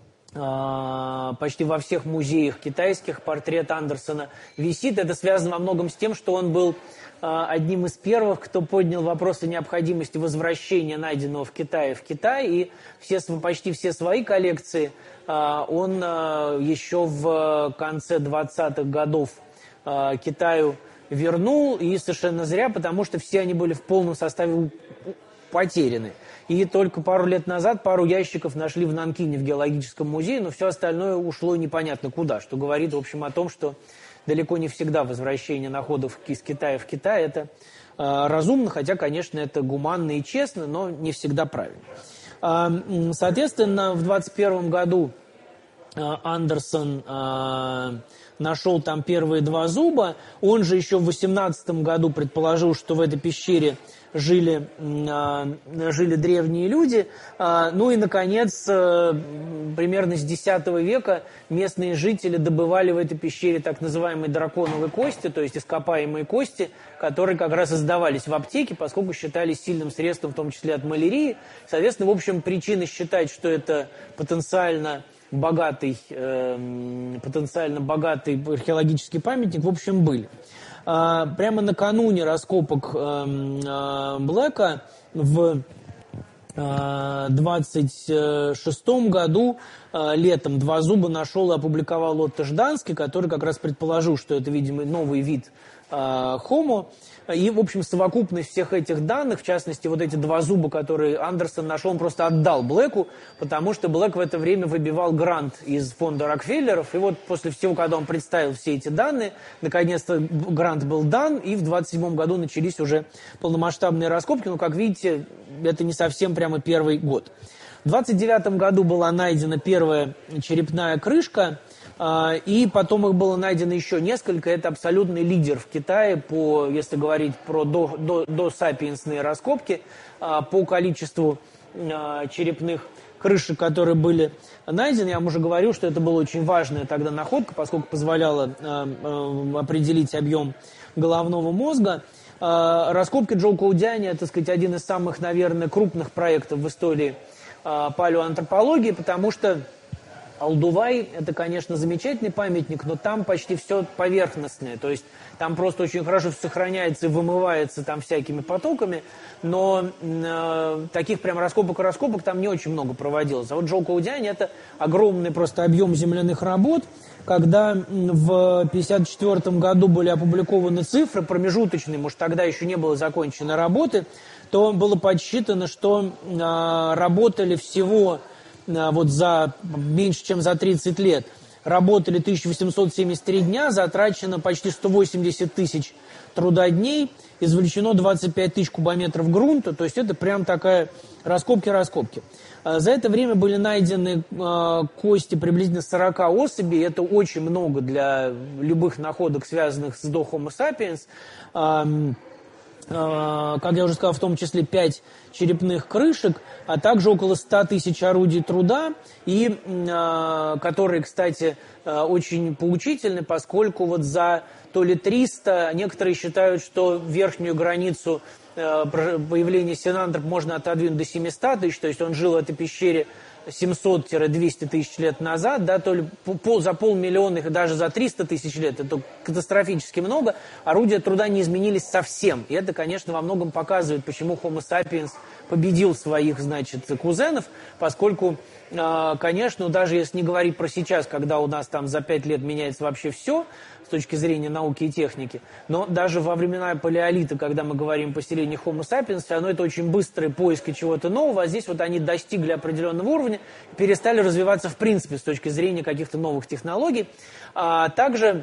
э, почти во всех музеях китайских портрет Андерсона висит. Это связано во многом с тем, что он был э, одним из первых, кто поднял вопрос о необходимости возвращения найденного в Китае в Китай. И все, почти все свои коллекции э, он э, еще в конце двадцатых годов э, Китаю вернул. И совершенно зря, потому что все они были в полном составе потеряны. И только пару лет назад пару ящиков нашли в Нанкине в геологическом музее, но все остальное ушло непонятно куда, что говорит, в общем, о том, что далеко не всегда возвращение находов из Китая в Китай это э, разумно, хотя, конечно, это гуманно и честно, но не всегда правильно. Э, соответственно, в двадцать первом году э, Андерсон э, нашел там первые два зуба. Он же еще в восемнадцатом году предположил, что в этой пещере жили, жили древние люди. Ну и, наконец, примерно с десятого века местные жители добывали в этой пещере так называемые драконовые кости, то есть ископаемые кости, которые как раз издавались в аптеке, поскольку считались сильным средством, в том числе от малярии. Соответственно, в общем, причины считать, что это потенциально богатый, потенциально богатый археологический памятник, в общем, были. Прямо накануне раскопок Блэка в двадцать шестом году летом два зуба нашел и опубликовал Отто Жданский, который как раз предположил, что это, видимо, новый вид Homo. И, в общем, совокупность всех этих данных, в частности, вот эти два зуба, которые Андерсон нашел, он просто отдал Блэку, потому что Блэк в это время выбивал грант из фонда Рокфеллеров. И вот после всего, когда он представил все эти данные, наконец-то грант был дан, и в двадцать седьмом году начались уже полномасштабные раскопки. Но, как видите, это не совсем прямо первый год. В двадцать девятом году была найдена первая черепная крышка, и потом их было найдено еще несколько. Это абсолютный лидер в Китае, по, если говорить про до, до, досапиенсные раскопки, по количеству черепных крышек, которые были найдены. Я вам уже говорил, что это была очень важная тогда находка, поскольку позволяла определить объем головного мозга. Раскопки Джоукоудяня, так сказать, один из самых, наверное, крупных проектов в истории палеоантропологии, потому что Алдувай – это, конечно, замечательный памятник, но там почти все поверхностное. То есть там просто очень хорошо сохраняется и вымывается там всякими потоками, но э, таких прям раскопок-раскопок там не очень много проводилось. А вот Джоукоудянь – это огромный просто объем земляных работ. Когда в пятьдесят четвёртом году были опубликованы цифры промежуточные, может, тогда еще не было закончено работы, то было подсчитано, что э, работали всего вот за меньше, чем за тридцать лет, работали тысяча восемьсот семьдесят три дня, затрачено почти сто восемьдесят тысяч трудодней, извлечено двадцать пять тысяч кубометров грунта, то есть это прям такая раскопки-раскопки. За это время были найдены кости приблизительно сорок особей, это очень много для любых находок, связанных с до Homo sapiens. как я уже сказал, в том числе пять черепных крышек, а также около ста тысяч орудий труда, и которые, кстати, очень поучительны, поскольку вот за то ли триста, некоторые считают, что верхнюю границу появления синантроп можно отодвинуть до семисот тысяч, то есть он жил в этой пещере семьсот - двести тысяч лет назад, да, то ли пол, за полмиллиона и даже за триста тысяч лет, это катастрофически много, орудия труда не изменились совсем. И это, конечно, во многом показывает, почему Homo sapiens победил своих, значит, кузенов, поскольку, конечно, даже если не говорить про сейчас, когда у нас там за пять лет меняется вообще все с точки зрения науки и техники, но даже во времена палеолита, когда мы говорим о поселении Homo sapiens, все равно это очень быстрые поиски чего-то нового, а здесь вот они достигли определенного уровня, перестали развиваться в принципе с точки зрения каких-то новых технологий. А также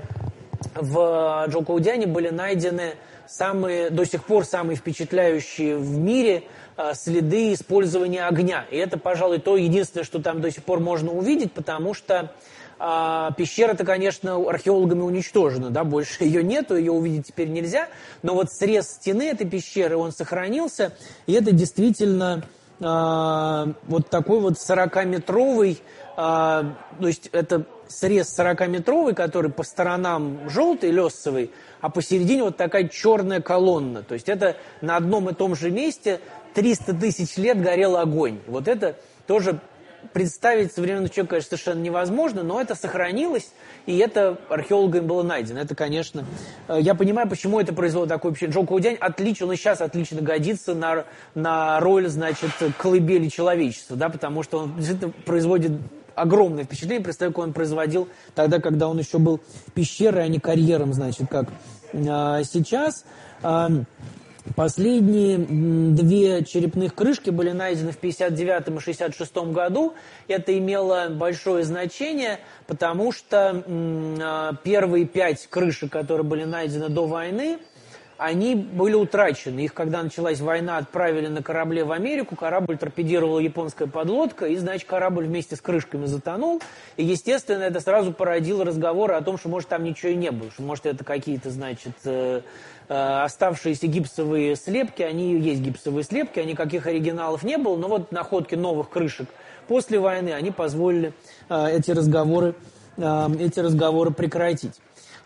в Джоукоудяне были найдены самые, до сих пор самые впечатляющие в мире следы использования огня. И это, пожалуй, то единственное, что там до сих пор можно увидеть, потому что а, пещера-то, конечно, археологами уничтожена, да, больше ее нету, ее увидеть теперь нельзя, но вот срез стены этой пещеры, он сохранился, и это действительно а, вот такой вот сорокаметровый, а, то есть это срез сорокаметровый, который по сторонам желтый, лесовый, а посередине вот такая черная колонна, то есть это на одном и том же месте триста тысяч лет горел огонь. Вот это тоже представить современному человеку, конечно, совершенно невозможно, но это сохранилось, и это археологами было найдено. Это, конечно, я понимаю, почему это произвело такое впечатление. Джоукоудянь отлично, он и сейчас отлично годится на, на роль, значит, колыбели человечества, да, потому что он действительно производит огромное впечатление, представляю, как он производил тогда, когда он еще был пещерой, а не карьером, значит, как а, сейчас. А, Последние две черепных крышки были найдены в пятьдесят девятом и шестьдесят шестом году. Это имело большое значение, потому что первые пять крышек, которые были найдены до войны, они были утрачены. Их, когда началась война, отправили на корабле в Америку, корабль торпедировала японская подлодка, и, значит, корабль вместе с крышками затонул. И, естественно, это сразу породило разговоры о том, что, может, там ничего и не было, что, может, это какие-то, значит, э, э, оставшиеся гипсовые слепки, они есть гипсовые слепки, а никаких оригиналов не было, но вот находки новых крышек после войны, они позволили э, эти разговоры, э, эти разговоры прекратить.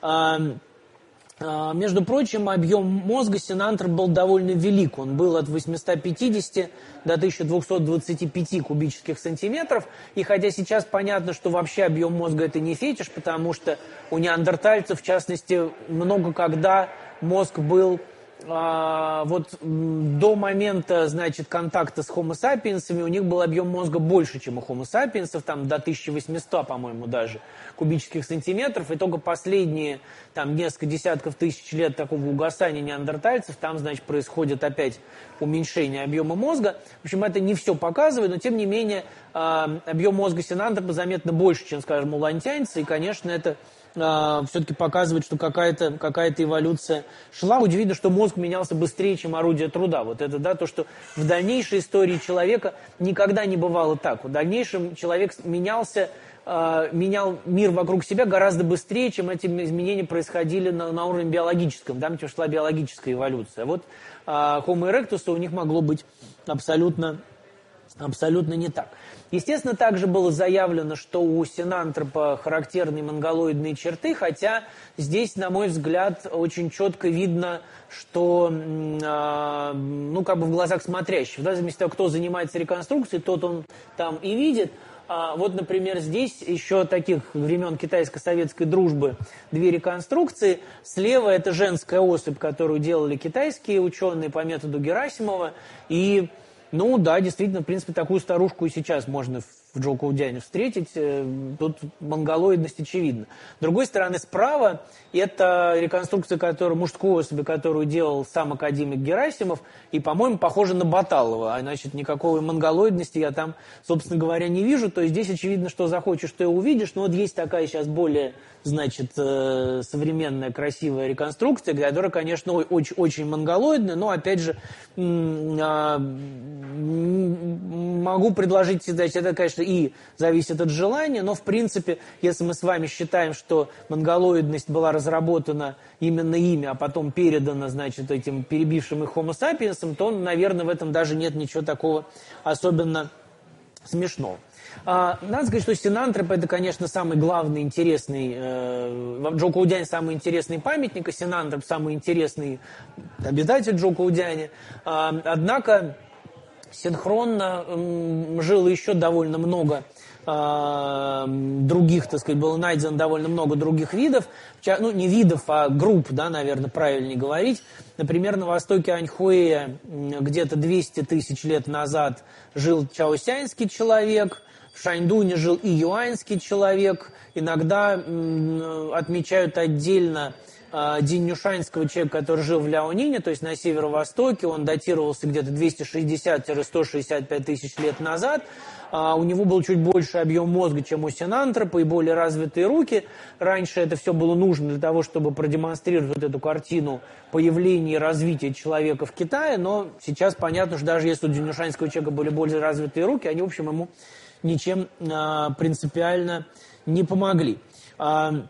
Между прочим, объем мозга синантроп был довольно велик. Он был от восьмисот пятидесяти до тысячи двухсот двадцати пяти кубических сантиметров. И хотя сейчас понятно, что вообще объем мозга это не фетиш, потому что у неандертальцев, в частности, много когда мозг был а, вот до момента, значит, контакта с Homo sapiens, у них был объем мозга больше, чем у Homo sapiens, там до тысячи восьмисот, по-моему, даже кубических сантиметров, и только последние там несколько десятков тысяч лет такого угасания неандертальцев, там, значит, происходит опять уменьшение объема мозга. В общем, это не все показывает, но, тем не менее, объем мозга синантропа заметно больше, чем, скажем, у лантянца, и, конечно, это все-таки показывает, что какая-то какая-то эволюция шла. Удивительно, что мозг менялся быстрее, чем орудие труда. Вот это, да, то, что в дальнейшей истории человека никогда не бывало так. В дальнейшем человек менялся, э, менял мир вокруг себя гораздо быстрее, чем эти изменения происходили на, на уровне биологическом, да, потому что шла биологическая эволюция. Вот э, Homo erectus у них могло быть абсолютно, абсолютно не так. Естественно, также было заявлено, что у синантропа характерны монголоидные черты, хотя здесь, на мой взгляд, очень четко видно, что, э, ну, как бы в глазах смотрящего, да, зависит от того, кто занимается реконструкцией, тот он там и видит. А вот, например, здесь еще таких времен китайско-советской дружбы две реконструкции. Слева это женская особь, которую делали китайские ученые по методу Герасимова, и ну да, действительно, в принципе, такую старушку и сейчас можно в Джоукоудяне встретить. Тут монголоидность очевидна. С другой стороны, справа это реконструкция которой, мужской особи, которую делал сам академик Герасимов, и, по-моему, похожа на Баталова. А значит, никакой монголоидности я там, собственно говоря, не вижу. То есть здесь очевидно, что захочешь, то и увидишь. Но вот есть такая сейчас более, значит, современная, красивая реконструкция, которая, конечно, очень, очень монголоидная, но, опять же, могу предложить, значит, это, конечно, конечно, и зависит от желания, но, в принципе, если мы с вами считаем, что монголоидность была разработана именно ими, а потом передана, значит, этим перебившим их Homo sapiens, то, наверное, в этом даже нет ничего такого особенно смешного. А, надо сказать, что синантроп — это, конечно, самый главный, интересный, э, Джоукоудянь — самый интересный памятник, а синантроп — самый интересный обитатель Джоукоудяня. А, однако синхронно м, жило еще довольно много э, других, так сказать, было найдено довольно много других видов, ну, не видов, а групп, да, наверное, правильнее говорить. Например, на востоке Аньхуэя где-то двести тысяч лет назад жил чаосянский человек, в Шаньдуне жил и юаньский человек. Иногда м, отмечают отдельно э, диньюшаньского человека, который жил в Ляонине, то есть на северо-востоке. Он датировался где-то двести шестьдесят - сто шестьдесят пять тысяч лет назад. Uh, у него был чуть больше объем мозга, чем у синантропа, и более развитые руки. Раньше это все было нужно для того, чтобы продемонстрировать вот эту картину появления и развития человека в Китае, но сейчас понятно, что даже если у диньюшаньского человека были более развитые руки, они, в общем, ему ничем uh, принципиально не помогли. Uh,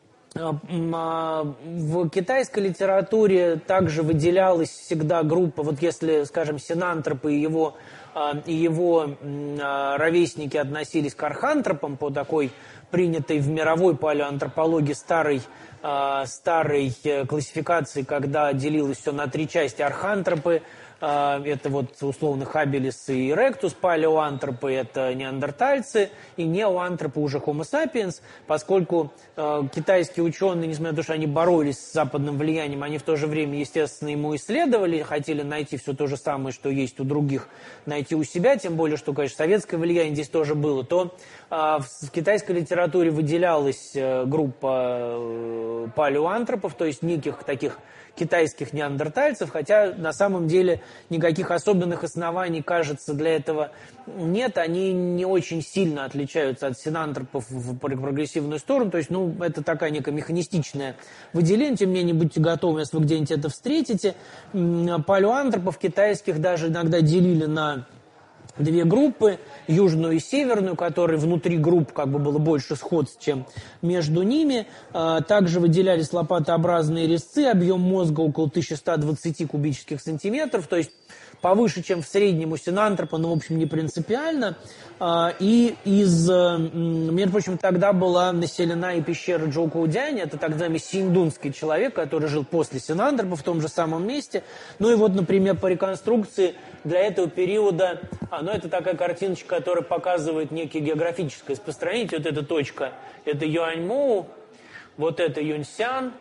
В китайской литературе также выделялась всегда группа, вот если, скажем, синантроп и его, и его ровесники относились к архантропам по такой принятой в мировой палеоантропологии старой, старой классификации, когда делилось все на три части: архантропы, это вот условно хабилис и ректус, палеоантропы — это неандертальцы, и неоантропы уже Homo sapiens, поскольку э, китайские ученые, несмотря на то, что они боролись с западным влиянием, они в то же время, естественно, ему исследовали, хотели найти все то же самое, что есть у других, найти у себя, тем более, что, конечно, советское влияние здесь тоже было, то э, в, в китайской литературе выделялась э, группа э, палеоантропов, то есть неких таких китайских неандертальцев, хотя на самом деле никаких особенных оснований, кажется, для этого нет. Они не очень сильно отличаются от синантропов в прогрессивную сторону. То есть, ну, это такая некая механистичное выделение. Тем не менее, будьте готовы, если вы где-нибудь это встретите. Палеоантропов китайских даже иногда делили на две группы, южную и северную, которые внутри групп как бы было больше сходств, чем между ними. Также выделялись лопатообразные резцы, объем мозга около тысяча сто двадцать кубических сантиметров, то есть повыше, чем в среднем у синантропа, но, в общем, не принципиально. И из, между прочим, тогда была населена и пещера Джоукоудяня, это так называемый синьдунский человек, который жил после синантропа в том же самом месте. Ну и вот, например, по реконструкции для этого периода, а, ну это такая картиночка, которая показывает некие географическое распространение. Вот эта точка, это Юаньмоу, вот это Юньсян,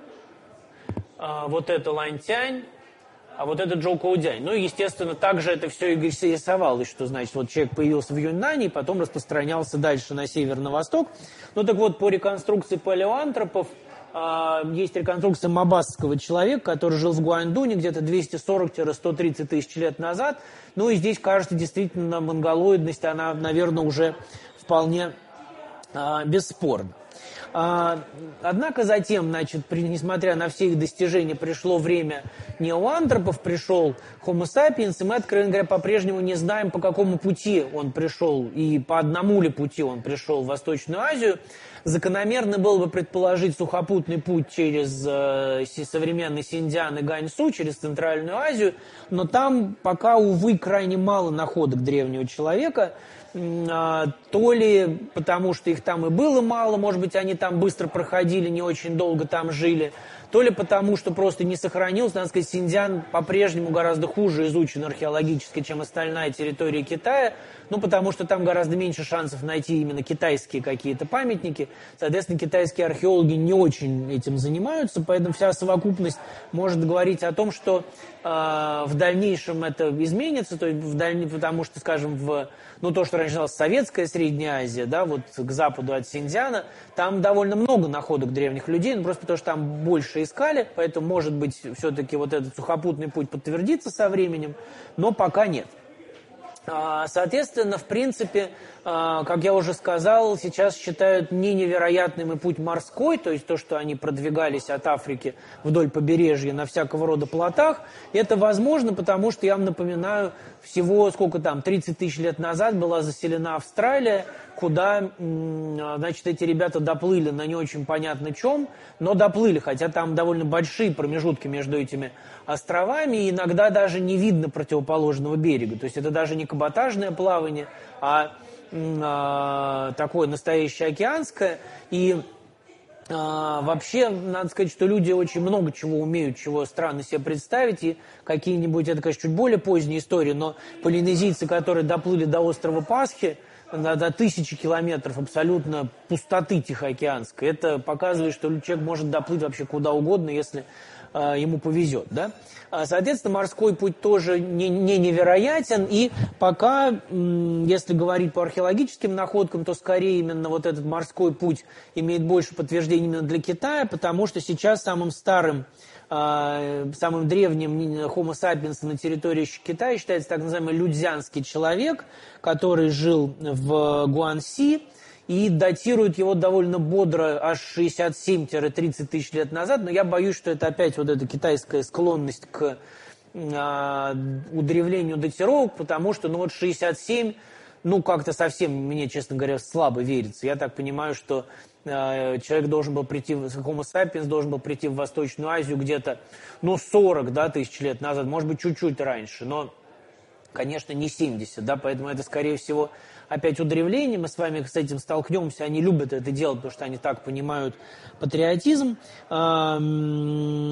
а, вот это Ланьтянь, а вот это Джоукоудянь. Ну и, естественно, также это все и рисовалось, что, значит, вот человек появился в Юньнане и потом распространялся дальше на север, на восток. Ну так вот, по реконструкции палеоантропов, э, есть реконструкция мабасского человека, который жил в Гуандуне где-то двести сорок - сто тридцать тысяч лет назад. Ну и здесь, кажется, действительно, монголоидность, она, наверное, уже вполне э, бесспорна. Однако затем, значит, при, несмотря на все их достижения, пришло время неоантропов, пришел Homo sapiens, и мы, откровенно говоря, по-прежнему не знаем, по какому пути он пришел, и по одному ли пути он пришел в Восточную Азию. Закономерно было бы предположить сухопутный путь через э, современный Синьцзян и Ганьсу, через Центральную Азию, но там пока, увы, крайне мало находок древнего человека. То ли потому, что их там и было мало, может быть, они там быстро проходили, не очень долго там жили, то ли потому, что просто не сохранился. Надо сказать, Синьцзян по-прежнему гораздо хуже изучен археологически, чем остальная территория Китая, ну, потому что там гораздо меньше шансов найти именно китайские какие-то памятники. Соответственно, китайские археологи не очень этим занимаются, поэтому вся совокупность может говорить о том, что э, в дальнейшем это изменится, то есть в даль... потому что, скажем, в ну, то, что раньше называлось Советская Средняя Азия, да, вот к западу от Синьцзяна, там довольно много находок древних людей, ну, просто потому что там больше искали, поэтому, может быть, все-таки вот этот сухопутный путь подтвердится со временем, но пока нет. Соответственно, в принципе, как я уже сказал, сейчас считают не невероятным и путь морской, то есть то, что они продвигались от Африки вдоль побережья на всякого рода плотах. Это возможно, потому что, я вам напоминаю, всего, сколько там, тридцать тысяч лет назад была заселена Австралия, куда, значит, эти ребята доплыли на не очень понятно чем, но доплыли, хотя там довольно большие промежутки между этими островами, и иногда даже не видно противоположного берега. То есть это даже не каботажное плавание, а, а такое настоящее океанское. И а, вообще, надо сказать, что люди очень много чего умеют, чего странно себе представить, и какие-нибудь, это, конечно, чуть более поздние истории, но полинезийцы, которые доплыли до острова Пасхи, до, до тысячи километров абсолютно пустоты Тихоокеанской, это показывает, что человек может доплыть вообще куда угодно, если а, ему повезет, да? Соответственно, морской путь тоже не, не невероятен, и пока, если говорить по археологическим находкам, то скорее именно вот этот морской путь имеет больше подтверждений именно для Китая, потому что сейчас самым старым, самым древним Homo sapiens на территории Китая считается так называемый людзянский человек, который жил в Гуанси, и датируют его довольно бодро, аж шестьдесят семь - тридцать тысяч лет назад, но я боюсь, что это опять вот эта китайская склонность к э, удревлению датировок, потому что, ну вот шестьдесят семь, ну как-то совсем, мне, честно говоря, слабо верится. Я так понимаю, что э, человек должен был прийти, Homo sapiens должен был прийти в Восточную Азию где-то, ну, сорок, да, тысяч лет назад, может быть, чуть-чуть раньше, но, конечно, не семьдесят, да, поэтому это, скорее всего, опять удревление, мы с вами с этим столкнемся, они любят это делать, потому что они так понимают патриотизм. Довольно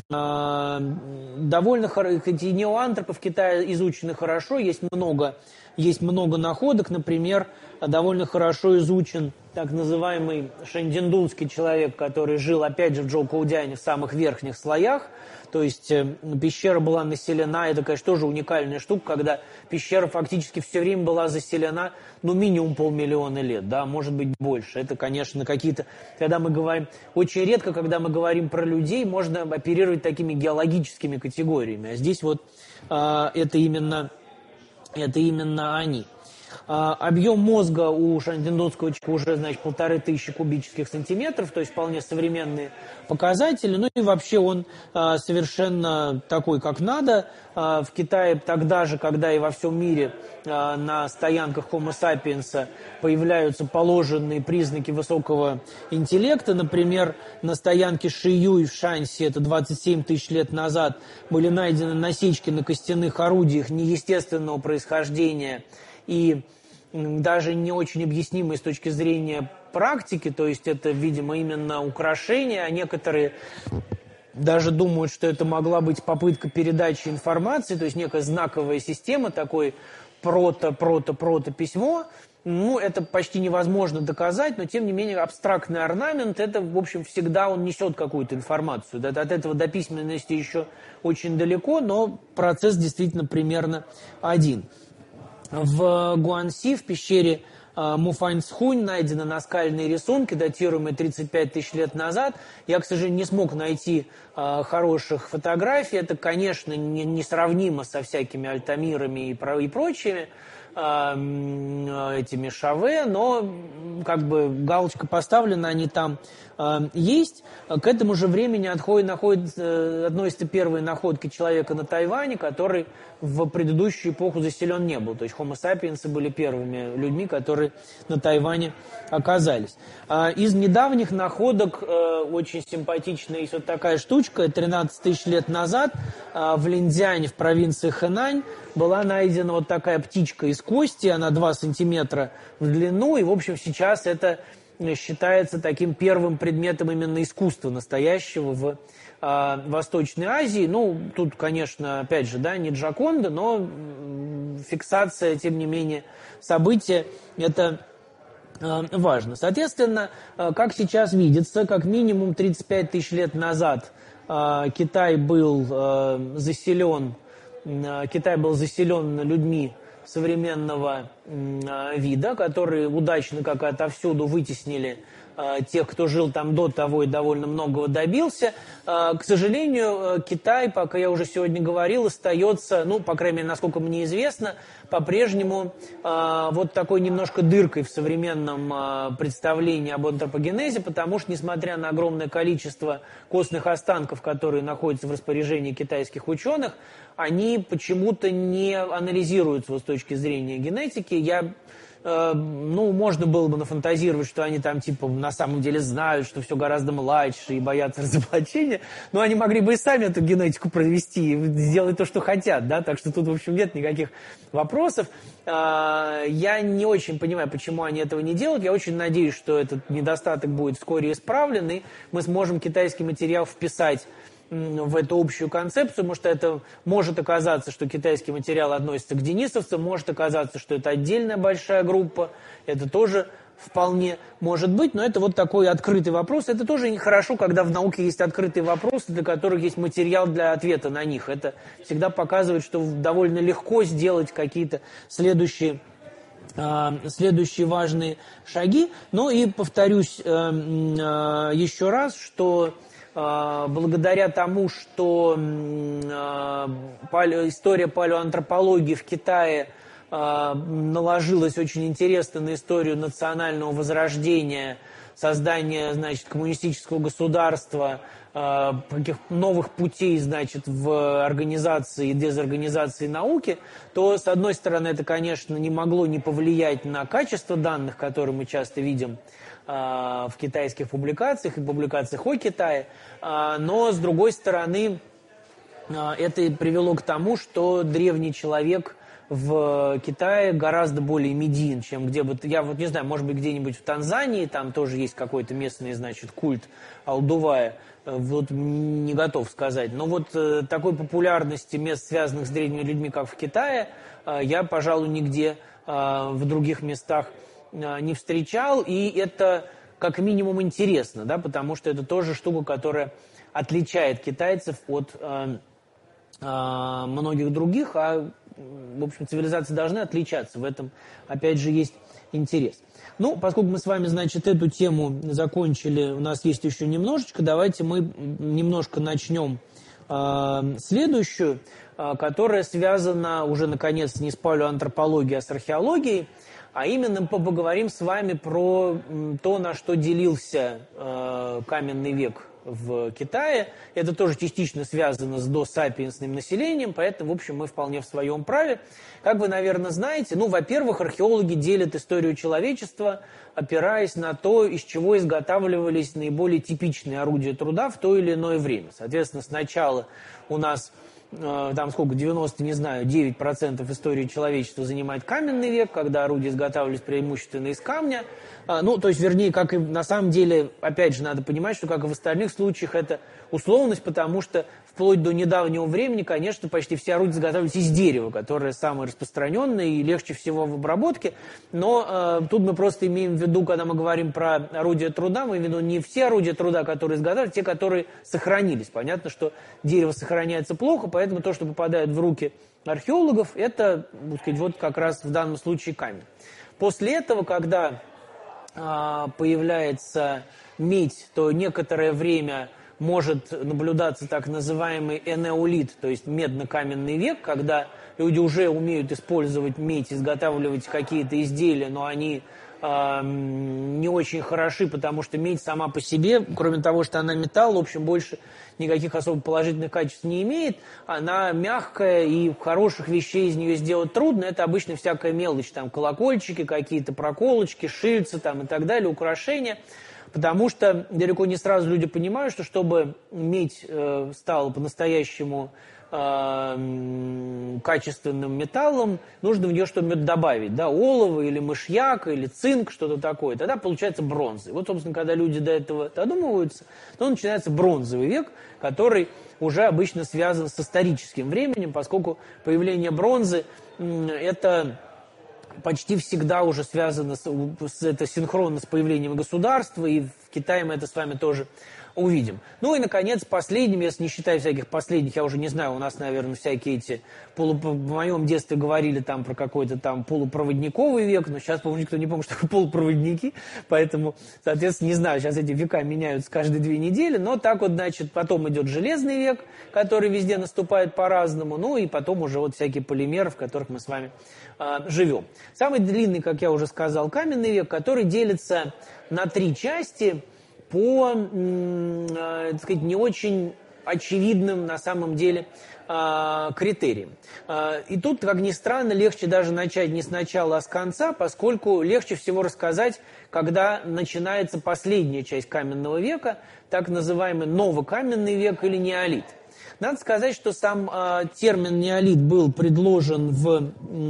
эти неоантропы в Китае изучены хорошо, есть много, есть много находок, например, довольно хорошо изучен так называемый шэньдзиндунский человек, который жил, опять же, в Джоукоудяне в самых верхних слоях. То есть пещера была населена, это, конечно, тоже уникальная штука, когда пещера фактически все время была заселена, ну, минимум полмиллиона лет, да, может быть, больше. Это, конечно, какие-то, когда мы говорим, очень редко, когда мы говорим про людей, можно оперировать такими геологическими категориями. А здесь вот э, это именно, это именно они. Объем мозга у шэньдзиндунского человека уже, значит, полторы тысячи кубических сантиметров, то есть вполне современные показатели. Ну и вообще он а, совершенно такой, как надо. А, в Китае тогда же, когда и во всем мире а, на стоянках Homo sapiens появляются положенные признаки высокого интеллекта. Например, на стоянке Шиюй в Шанси, это двадцать семь тысяч лет назад, были найдены насечки на костяных орудиях неестественного происхождения и даже не очень объяснимые с точки зрения практики, то есть это, видимо, именно украшение, а некоторые даже думают, что это могла быть попытка передачи информации, то есть некая знаковая система, такой прото-прото-прото письмо. Ну, это почти невозможно доказать, но, тем не менее, абстрактный орнамент, это, в общем, всегда он несет какую-то информацию. От этого до письменности еще очень далеко, но процесс действительно примерно один. В Гуанси, в пещере Муфаньцхунь, найдены наскальные рисунки, датируемые тридцать пять тысяч лет назад. Я, к сожалению, не смог найти хороших фотографий. Это, конечно, несравнимо со всякими Альтамирами и прочими этими Шаве, но как бы галочка поставлена, они там э, есть. К этому же времени отходит, находит, э, относятся первые находки человека на Тайване, который в предыдущую эпоху заселен не был. То есть Homo sapiens были первыми людьми, которые на Тайване оказались. Э, из недавних находок э, очень симпатичная есть вот такая штучка. тринадцать тысяч лет назад э, в Линьцзяне, в провинции Хэнань, была найдена вот такая птичка из кости, она два сантиметра в длину, и, в общем, сейчас это считается таким первым предметом именно искусства настоящего в э, Восточной Азии. Ну, тут, конечно, опять же, да, не Джоконда, но фиксация, тем не менее, события, это э, важно. Соответственно, э, как сейчас видится, как минимум тридцать пять тысяч лет назад э, Китай был э, заселен Китай был заселен людьми современного вида, которые удачно, как отовсюду, вытеснили тех, кто жил там до того и довольно многого добился. К сожалению, Китай, как я уже сегодня говорил, остается, ну, по крайней мере, насколько мне известно, по-прежнему вот такой немножко дыркой в современном представлении об антропогенезе, потому что, несмотря на огромное количество костных останков, которые находятся в распоряжении китайских ученых, они почему-то не анализируются с точки зрения генетики. Я Ну, можно было бы нафантазировать, что они там, типа, на самом деле знают, что все гораздо младше и боятся разоблачения, но они могли бы и сами эту генетику провести и сделать то, что хотят, да, так что тут, в общем, нет никаких вопросов. Я не очень понимаю, почему они этого не делают. Я очень надеюсь, что этот недостаток будет вскоре исправлен, и мы сможем китайский материал вписать в эту общую концепцию, потому что это может оказаться, что китайский материал относится к денисовцам, может оказаться, что это отдельная большая группа, это тоже вполне может быть, но это вот такой открытый вопрос. Это тоже нехорошо, когда в науке есть открытые вопросы, для которых есть материал для ответа на них. Это всегда показывает, что довольно легко сделать какие-то следующие следующие важные шаги. Ну и повторюсь еще раз, что благодаря тому, что история палеоантропологии в Китае наложилась очень интересно на историю национального возрождения, создания, значит, коммунистического государства, каких новых путей, значит, в организации и дезорганизации науки, то, с одной стороны, это, конечно, не могло не повлиять на качество данных, которые мы часто видим в китайских публикациях и публикациях о Китае, но, с другой стороны, это привело к тому, что древний человек в Китае гораздо более медиен, чем где бы... Я вот не знаю, может быть, где-нибудь в Танзании, там тоже есть какой-то местный, значит, культ Алдувая, вот не готов сказать. Но вот такой популярности мест, связанных с древними людьми, как в Китае, я, пожалуй, нигде в других местах не встречал, и это как минимум интересно, да, потому что это тоже штука, которая отличает китайцев от э, э, многих других, а, в общем, цивилизации должны отличаться, в этом, опять же, есть интерес. Ну, поскольку мы с вами, значит, эту тему закончили, у нас есть еще немножечко, давайте мы немножко начнем э, следующую, э, которая связана уже, наконец, не с палеоантропологией, а с археологией. А именно мы поговорим с вами про то, на что делился э, каменный век в Китае. Это тоже частично связано с досапиенсным населением, поэтому, в общем, мы вполне в своем праве. Как вы, наверное, знаете, ну, во-первых, археологи делят историю человечества, опираясь на то, из чего изготавливались наиболее типичные орудия труда в то или иное время. Соответственно, сначала у нас... там сколько, девяносто, не знаю, девять процентов истории человечества занимает каменный век, когда орудия изготавливались преимущественно из камня. Ну, то есть, вернее, как и на самом деле, опять же, надо понимать, что, как и в остальных случаях, это условность, потому что вплоть до недавнего времени, конечно, почти все орудия изготавливались из дерева, которое самое распространенное и легче всего в обработке. Но э, тут мы просто имеем в виду, когда мы говорим про орудия труда, мы имеем в виду не все орудия труда, которые изготавливались, те, которые сохранились. Понятно, что дерево сохраняется плохо, поэтому то, что попадает в руки археологов, это, так сказать, вот как раз в данном случае камень. После этого, когда э, появляется медь, то некоторое время может наблюдаться так называемый энеолит, то есть медно-каменный век, когда люди уже умеют использовать медь, изготавливать какие-то изделия, но они э, не очень хороши, потому что медь сама по себе, кроме того, что она металл, в общем, больше никаких особо положительных качеств не имеет. Она мягкая, и хороших вещей из нее сделать трудно. Это обычно всякая мелочь, там колокольчики, какие-то проколочки, шильцы там, и так далее, украшения. Потому что далеко не сразу люди понимают, что чтобы медь э, стала по-настоящему э, качественным металлом, нужно в нее что-нибудь добавить. Да, олово или мышьяк, или цинк, что-то такое. Тогда получается бронза. И вот, собственно, когда люди до этого додумываются, то начинается бронзовый век, который уже обычно связан с историческим временем, поскольку появление бронзы э, – это... почти всегда уже связано с, с, это синхронно с появлением государства, и в Китае мы это с вами тоже увидим. Ну и, наконец, последним, если не считать всяких последних, я уже не знаю, у нас, наверное, всякие эти, полу... в моем детстве говорили там про какой-то там полупроводниковый век, но сейчас, по-моему, никто не помнит, что такое полупроводники, поэтому, соответственно, не знаю, сейчас эти века меняются каждые две недели, но так вот, значит, потом идет железный век, который везде наступает по-разному, ну и потом уже вот всякие полимеры, в которых мы с вами э, живем. Самый длинный, как я уже сказал, каменный век, который делится на три части по, э, так сказать, не очень очевидным на самом деле э, критериям. Э, и тут, как ни странно, легче даже начать не с начала, а с конца, поскольку легче всего рассказать, когда начинается последняя часть каменного века, так называемый новокаменный век или неолит. Надо сказать, что сам э, термин неолит был предложен в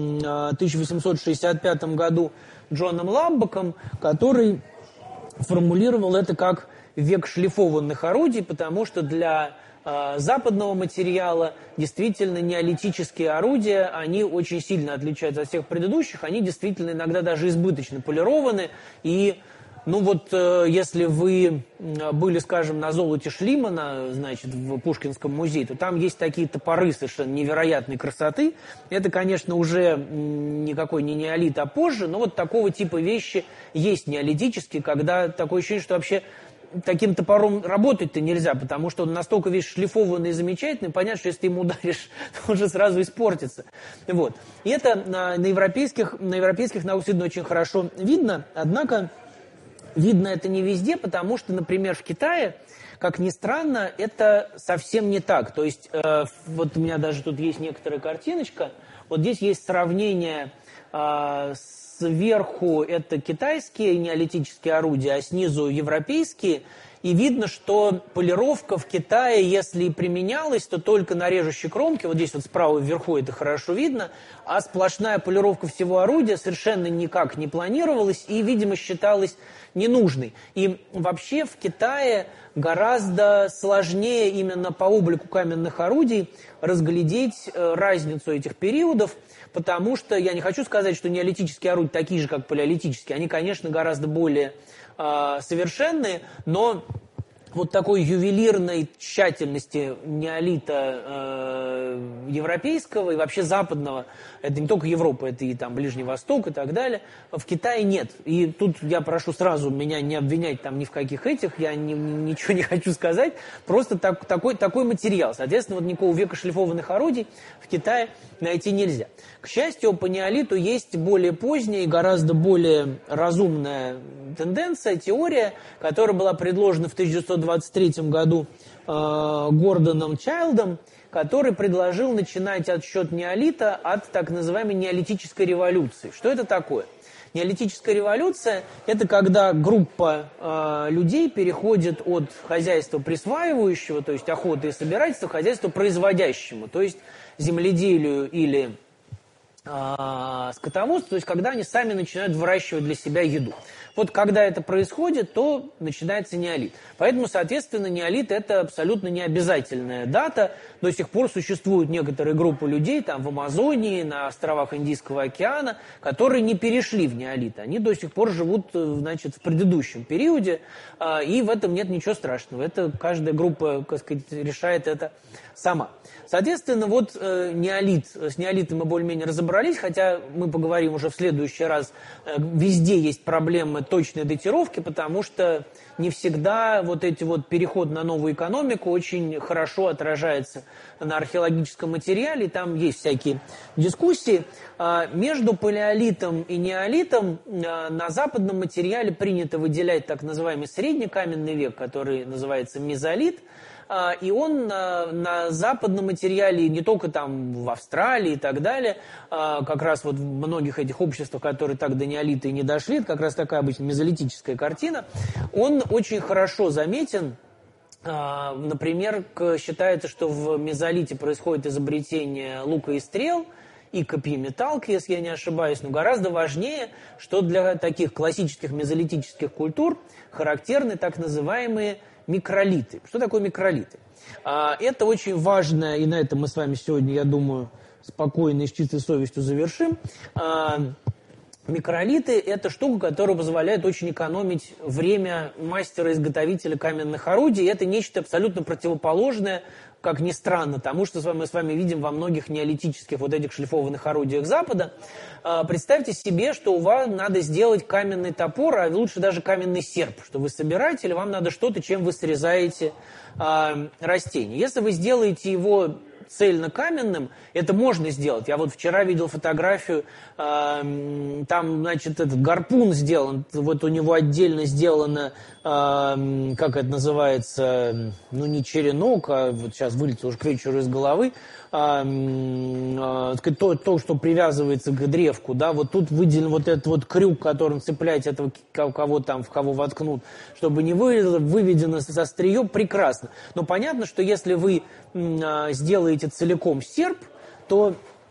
э, тысяча восемьсот шестьдесят пятом году Джоном Ламбаком, который формулировал это как век шлифованных орудий, потому что для э, западного материала действительно неолитические орудия, они очень сильно отличаются от всех предыдущих, они действительно иногда даже избыточно полированы, и ну вот, э, если вы были, скажем, на золоте Шлимана, значит, в Пушкинском музее, то там есть такие топоры совершенно невероятной красоты. Это, конечно, уже никакой не неолит, а позже, но вот такого типа вещи есть неолитические, когда такое ощущение, что вообще таким топором работать-то нельзя, потому что он настолько весь шлифованный и замечательный, понятно, что если ты ему ударишь, то он же сразу испортится. Вот. И это на, на европейских, на европейских науках очень хорошо видно, однако видно это не везде, потому что, например, в Китае, как ни странно, это совсем не так. То есть, э, вот у меня даже тут есть некоторая картиночка. Вот здесь есть сравнение э, сверху это китайские неолитические орудия, а снизу европейские. И видно, что полировка в Китае, если и применялась, то только на режущей кромке, вот здесь вот справа вверху это хорошо видно, а сплошная полировка всего орудия совершенно никак не планировалась и, видимо, считалась ненужной. И вообще в Китае гораздо сложнее именно по облику каменных орудий разглядеть разницу этих периодов, потому что я не хочу сказать, что неолитические орудия такие же, как палеолитические, они, конечно, гораздо более э, совершенные, но вот такой ювелирной тщательности неолита э, европейского и вообще западного, это не только Европа, это и там Ближний Восток и так далее, в Китае нет. И тут я прошу сразу меня не обвинять там ни в каких этих, я ни, ничего не хочу сказать, просто так, такой, такой материал. Соответственно, вот никакого века шлифованных орудий в Китае найти нельзя. К счастью, по неолиту есть более поздняя и гораздо более разумная тенденция, теория, которая была предложена в тысяча девятьсот двадцать третьем году э, Гордоном Чайлдом, который предложил начинать отсчет неолита от так называемой неолитической революции. Что это такое? Неолитическая революция – это когда группа э, людей переходит от хозяйства присваивающего, то есть охоты и собирательства, к хозяйству производящему, то есть земледелию или э, скотоводству, то есть когда они сами начинают выращивать для себя еду. Вот когда это происходит, то начинается неолит. Поэтому, соответственно, неолит – это абсолютно необязательная дата. До сих пор существуют некоторые группы людей там, в Амазонии, на островах Индийского океана, которые не перешли в неолит. Они до сих пор живут, значит, в предыдущем периоде, и в этом нет ничего страшного. Это каждая группа, так сказать, решает это сама. Соответственно, вот э, неолит, с неолитом мы более-менее разобрались, хотя мы поговорим уже в следующий раз, э, везде есть проблемы точной датировки, потому что не всегда вот эти вот переход на новую экономику очень хорошо отражается на археологическом материале, там есть всякие дискуссии. А между палеолитом и неолитом а, на западном материале принято выделять так называемый среднекаменный век, который называется мезолит. И он на, на западном материале, не только там в Австралии и так далее, как раз вот в многих этих обществах, которые так до неолита и не дошли, это как раз такая обычно мезолитическая картина, он очень хорошо заметен. Например, считается, что в мезолите происходит изобретение лука и стрел, и копьеметалки, если я не ошибаюсь, но гораздо важнее, что для таких классических мезолитических культур характерны так называемые микролиты. Что такое микролиты? Это очень важно, и на этом мы с вами сегодня, я думаю, спокойно и с чистой совестью завершим. Микролиты – это штука, которая позволяет очень экономить время мастера-изготовителя каменных орудий. Это нечто абсолютно противоположное, как ни странно, тому, что мы с вами видим во многих неолитических вот этих шлифованных орудиях Запада. Представьте себе, что у вас надо сделать каменный топор, а лучше даже каменный серп, что вы собираете, или вам надо что-то, чем вы срезаете э, растение. Если вы сделаете его цельно каменным, это можно сделать. Я вот вчера видел фотографию, э, там, значит, этот гарпун сделан, вот у него отдельно сделано, э, как это называется, ну, не черенок, а вот сейчас вылетел уже к вечеру из головы, э, э, то, то, что привязывается к древку, да, вот тут выделен вот этот вот крюк, которым цеплять этого, кого там, в кого воткнут, чтобы не вы, выведено со острие, прекрасно. Но понятно, что если вы э, сделаете целиком серп, то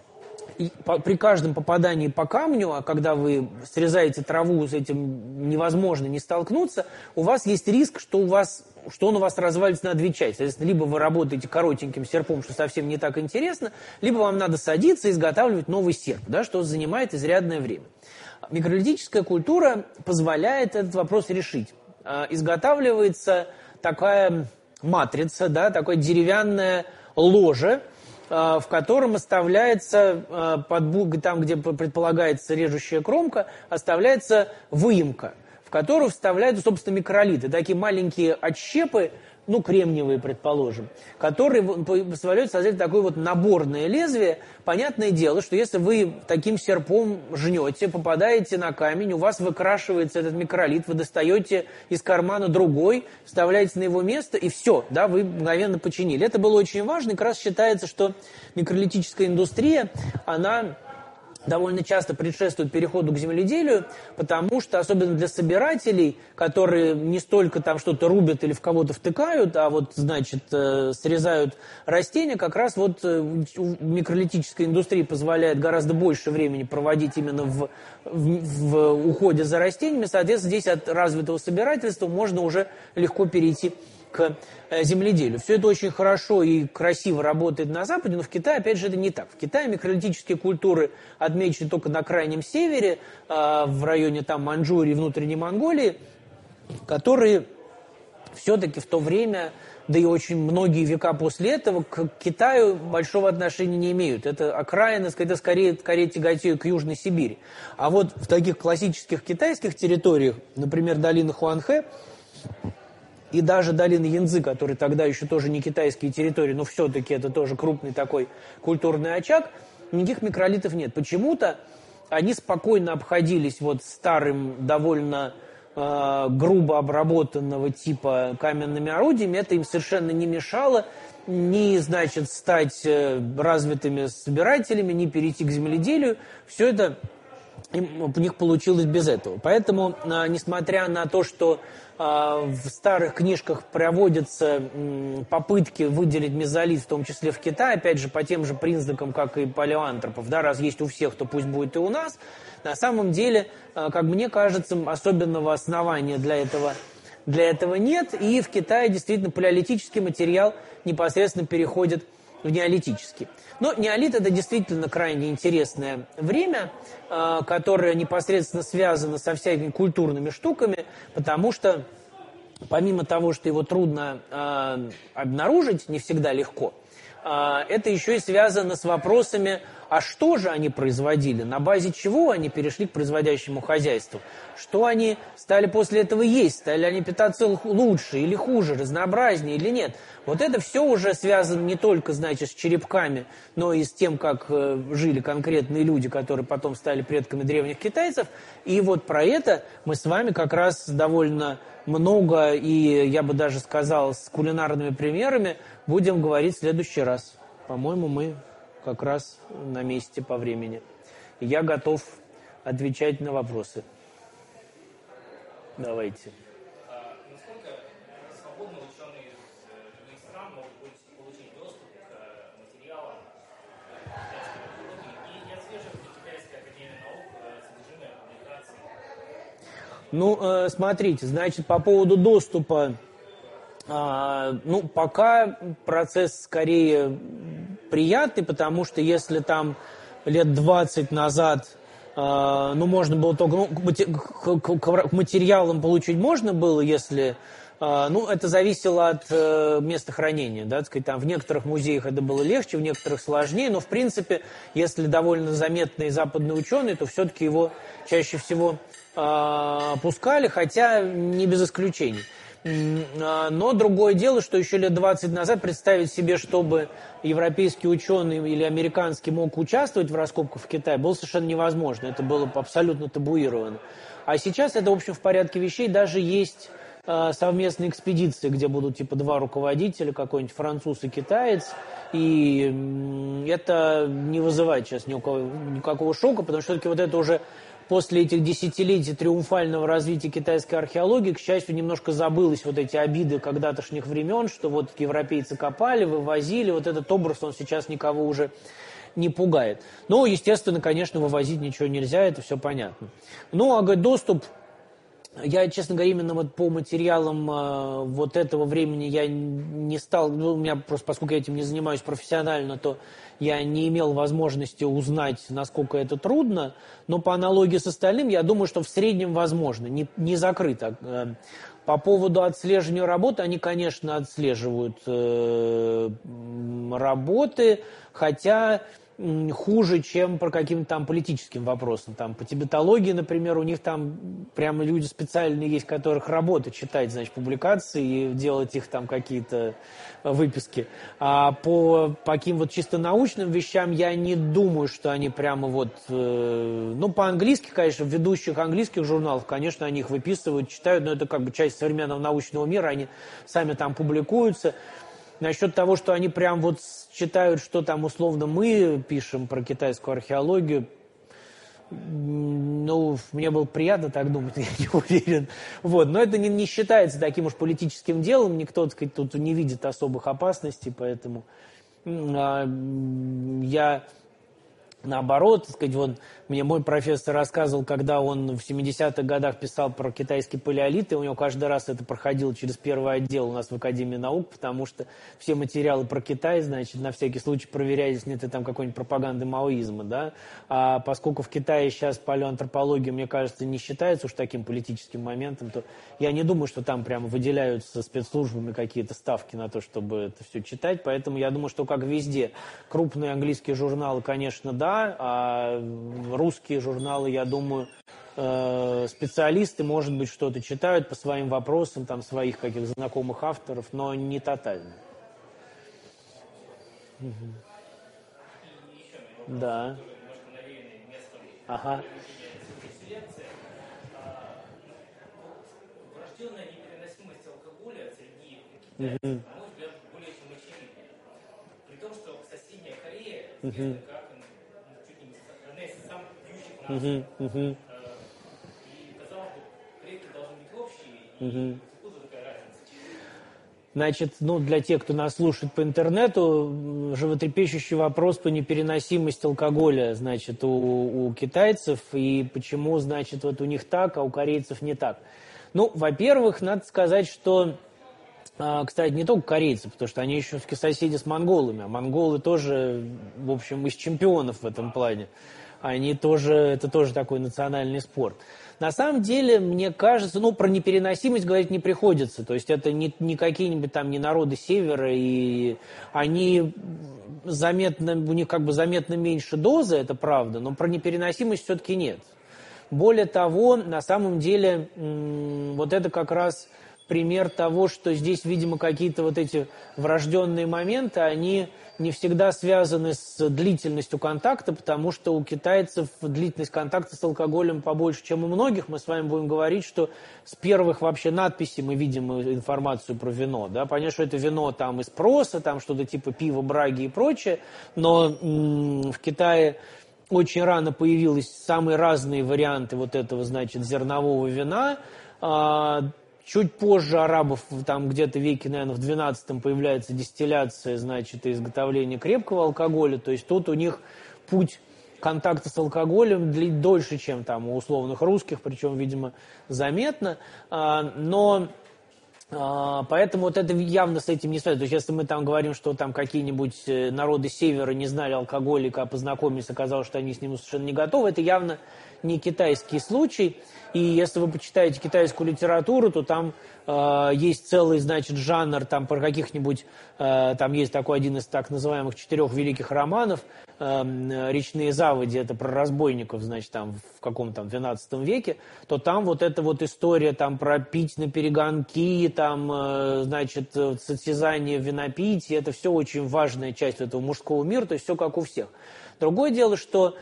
при каждом попадании по камню, а когда вы срезаете траву, с этим невозможно не столкнуться, у вас есть риск, что, у вас, что он у вас развалится на две части. Соответственно, либо вы работаете коротеньким серпом, что совсем не так интересно, либо вам надо садиться и изготавливать новый серп, да, что занимает изрядное время. Микролитическая культура позволяет этот вопрос решить. Изготавливается такая матрица, да, такое деревянное ложе, в котором оставляется, под, там, где предполагается режущая кромка, оставляется выемка, в которую вставляются, собственно, микролиты. Такие маленькие отщепы, ну, кремниевые, предположим, которые позволяют создать такое вот наборное лезвие. Понятное дело, что если вы таким серпом жнете, попадаете на камень, у вас выкрашивается этот микролит, вы достаете из кармана другой, вставляете на его место, и все, да, вы мгновенно починили. Это было очень важно, и как раз считается, что микролитическая индустрия, она довольно часто предшествует переходу к земледелию, потому что, особенно для собирателей, которые не столько там что-то рубят или в кого-то втыкают, а вот, значит, срезают растения, как раз вот микролитическая индустрия позволяет гораздо больше времени проводить именно в, в, в уходе за растениями. Соответственно, здесь от развитого собирательства можно уже легко перейти к земледелию. Все это очень хорошо и красиво работает на Западе, но в Китае, опять же, это не так. В Китае микролитические культуры отмечены только на крайнем севере, в районе там Маньчжурии, внутренней Монголии, которые все-таки в то время, да и очень многие века после этого, к Китаю большого отношения не имеют. Это окраины, это скорее, скорее тяготеют к Южной Сибири. А вот в таких классических китайских территориях, например, долина Хуанхэ, и даже долина Янцзы, который тогда еще тоже не китайские территории, но все-таки это тоже крупный такой культурный очаг, никаких микролитов нет. Почему-то они спокойно обходились вот старым, довольно э, грубо обработанного типа каменными орудиями. Это им совершенно не мешало ни, значит, стать э, развитыми собирателями, ни перейти к земледелию. Все это у них получилось без этого. Поэтому, э, несмотря на то, что в старых книжках проводятся попытки выделить мезолит, в том числе в Китае, опять же, по тем же признакам, как и палеоантропов, да, раз есть у всех, то пусть будет и у нас. На самом деле, как мне кажется, особенного основания для этого, для этого нет, и в Китае действительно палеолитический материал непосредственно переходит в неолитический. Но неолит – это действительно крайне интересное время, которое непосредственно связано со всякими культурными штуками, потому что помимо того, что его трудно обнаружить, не всегда легко, это еще и связано с вопросами, а что же они производили, на базе чего они перешли к производящему хозяйству, что они стали после этого есть, стали они питаться лучше или хуже, разнообразнее или нет. Вот это все уже связано не только, значит, с черепками, но и с тем, как э, жили конкретные люди, которые потом стали предками древних китайцев. И вот про это мы с вами как раз довольно много, и я бы даже сказал, с кулинарными примерами будем говорить в следующий раз. По-моему, мы как раз на месте по времени. Я готов отвечать на вопросы. Давайте. Ну, э, смотрите, значит, по поводу доступа, э, ну, пока процесс скорее приятный, потому что если там лет двадцать назад ну, можно было только, ну, к материалам получить можно было, если, ну, это зависело от места хранения, да, так сказать, там в некоторых музеях это было легче, в некоторых сложнее, но, в принципе, если довольно заметный западный ученый, то все-таки его чаще всего пускали, хотя не без исключений. Но другое дело, что еще лет двадцать назад представить себе, чтобы европейский ученый или американский мог участвовать в раскопках в Китае, было совершенно невозможно. Это было абсолютно табуировано. А сейчас это, в общем, в порядке вещей. Даже есть э, совместные экспедиции, где будут типа два руководителя, какой-нибудь француз и китаец. И э, это не вызывает сейчас никакого, никакого шока, потому что все-таки вот это уже... После этих десятилетий триумфального развития китайской археологии, к счастью, немножко забылось вот эти обиды когда-тошних времен, что вот европейцы копали, вывозили, вот этот образ, он сейчас никого уже не пугает. Но, естественно, конечно, вывозить ничего нельзя, это все понятно. Ну, а говорит, доступ... Я, честно говоря, именно вот по материалам э, вот этого времени я не стал, ну, у меня просто, поскольку я этим не занимаюсь профессионально, то я не имел возможности узнать, насколько это трудно, но по аналогии с остальным, я думаю, что в среднем возможно, не, не закрыто. Э, по поводу отслеживания работы, они, конечно, отслеживают э, работы, хотя... хуже, чем по каким-то там политическим вопросам. Там, по тибетологии, например, у них там прямо люди специальные есть, которых работа читать, значит, публикации и делать их там какие-то выписки. А по, по каким вот чисто научным вещам я не думаю, что они прямо вот... Э, ну, по-английски, конечно, в ведущих английских журналах, конечно, они их выписывают, читают, но это как бы часть современного научного мира, они сами там публикуются. Насчет того, что они прям вот читают, что там условно мы пишем про китайскую археологию, ну, мне было приятно так думать, я не уверен. Вот. Но это не, не считается таким уж политическим делом, никто, так сказать, тут не видит особых опасностей, поэтому а, я... Наоборот, так сказать, вот мне мой профессор рассказывал, когда он в семидесятых годах писал про китайский палеолит, и у него каждый раз это проходило через первый отдел у нас в Академии наук, потому что все материалы про Китай, значит, на всякий случай проверялись, нет ли там какой-нибудь пропаганды маоизма, да. А поскольку в Китае сейчас палеоантропология, мне кажется, не считается уж таким политическим моментом, то я не думаю, что там прямо выделяются спецслужбами какие-то ставки на то, чтобы это все читать, поэтому я думаю, что как везде, крупные английские журналы, конечно, да, а русские журналы, я думаю, специалисты, может быть, что-то читают по своим вопросам, там, своих каких-то знакомых авторов, но не тотально. Угу. Да. Ага. Врожденная непереносимость алкоголя среди китайцев, угу. на мой взгляд, более чем очевидна. При том, что соседняя Корея, угу. известна как чуть не одна из самых пьющих наций. Угу. Угу. И, казалось бы, предки должны быть общие, угу. и откуда такая разница? Значит, ну, для тех, кто нас слушает по интернету, животрепещущий вопрос по непереносимости алкоголя, значит, у, у китайцев, и почему, значит, вот у них так, а у корейцев не так. Ну, во-первых, надо сказать, что, кстати, не только корейцы, потому что они еще все-таки соседи с монголами, а монголы тоже, в общем, из чемпионов в этом плане. Они тоже, это тоже такой национальный спорт. На самом деле, мне кажется, ну, про непереносимость говорить не приходится. То есть это не, не какие-нибудь там не народы севера, и они заметно, у них как бы заметно меньше дозы, это правда, но про непереносимость все-таки нет. Более того, на самом деле, вот это как раз пример того, что здесь, видимо, какие-то вот эти врожденные моменты, они не всегда связаны с длительностью контакта, потому что у китайцев длительность контакта с алкоголем побольше, чем у многих. Мы с вами будем говорить, что с первых вообще надписей мы видим информацию про вино. Да? Понятно, что это вино там из проса, там что-то типа пива, браги и прочее, но м- в Китае очень рано появились самые разные варианты вот этого, значит, зернового вина. Чуть позже арабов, там где-то веке, наверное, в двенадцатом появляется дистилляция, значит, и изготовление крепкого алкоголя. То есть тут у них путь контакта с алкоголем длит дольше, чем там у условных русских, причем, видимо, заметно. Но Поэтому вот это явно с этим не связано. То есть если мы там говорим, что там какие-нибудь народы Севера не знали алкоголика, а познакомились, оказалось, что они с ним совершенно не готовы, это явно не китайский случай. И если вы почитаете китайскую литературу, то там э, есть целый, значит, жанр там про каких-нибудь, э, там есть такой один из так называемых четырех великих романов, э, «Речные заводи», это про разбойников, значит, там в каком-то двенадцатом веке, то там вот эта вот история там про пить на перегонки, там, э, значит, состязание в винопитии, это все очень важная часть этого мужского мира, то есть все как у всех. Другое дело, что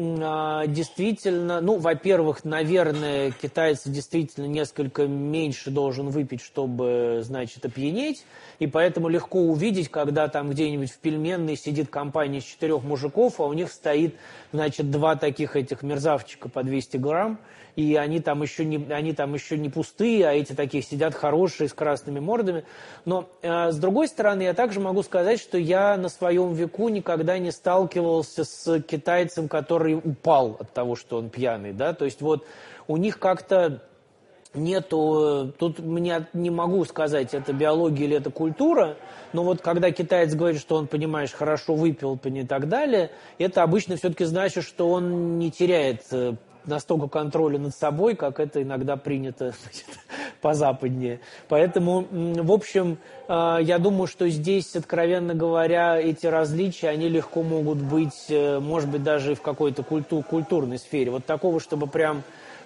действительно, ну, во-первых, наверное, китайцы действительно несколько меньше должен выпить, чтобы, значит, опьянеть, и поэтому легко увидеть, когда там где-нибудь в пельменной сидит компания из четырех мужиков, а у них стоит, значит, два таких этих мерзавчика по двести грамм, и они там еще не, они там еще не пустые, а эти такие сидят хорошие, с красными мордами. Но, э, с другой стороны, я также могу сказать, что я на своем веку никогда не сталкивался с китайцем, который упал от того, что он пьяный, да, то есть вот у них как-то нету, тут мне не могу сказать, это биология или это культура, но вот когда китаец говорит, что он, понимаешь, хорошо выпил и так далее, это обычно все-таки значит, что он не теряет настолько контроля над собой, как это иногда принято, значит, по-западнее. Поэтому, в общем, я думаю, что здесь, откровенно говоря, эти различия, они легко могут быть, может быть, даже в какой-то культу- культурной сфере. Вот такого, чтобы прям,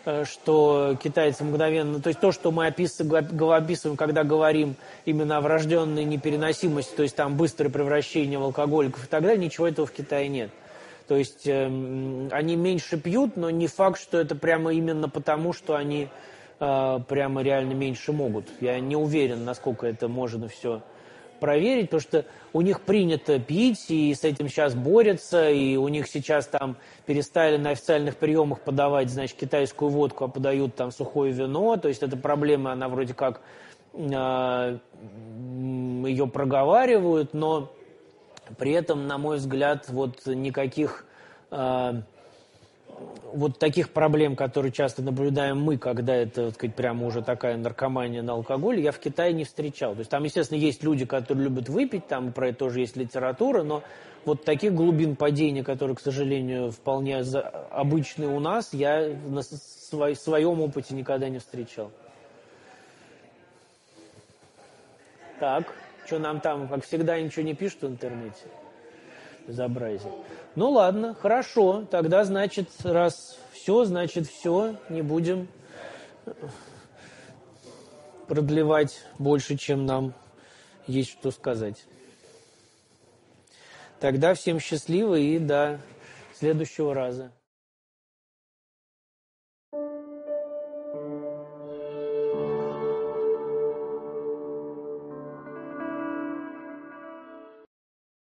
что китайцы мгновенно... То есть то, что мы описываем, описываем, когда говорим именно о врожденной непереносимости, то есть там быстрое превращение в алкоголиков и так далее, ничего этого в Китае нет. То есть э, они меньше пьют, но не факт, что это прямо именно потому, что они э, прямо реально меньше могут. Я не уверен, насколько это можно все проверить, потому что у них принято пить, и с этим сейчас борются, и у них сейчас там перестали на официальных приемах подавать, значит, китайскую водку, а подают там сухое вино. То есть эта проблема, она вроде как э, ее проговаривают, но... При этом, на мой взгляд, вот никаких э, вот таких проблем, которые часто наблюдаем мы, когда это, так сказать, прямо уже такая наркомания на алкоголь, я в Китае не встречал. То есть там, естественно, есть люди, которые любят выпить, там про это тоже есть литература, но вот таких глубин падения, которые, к сожалению, вполне обычны у нас, я на своем опыте никогда не встречал. Так. Что нам там, как всегда, ничего не пишут в интернете? Безобразие. Ну ладно, хорошо. Тогда, значит, раз все, значит все. Не будем продлевать больше, чем нам есть что сказать. Тогда всем счастливо и до следующего раза.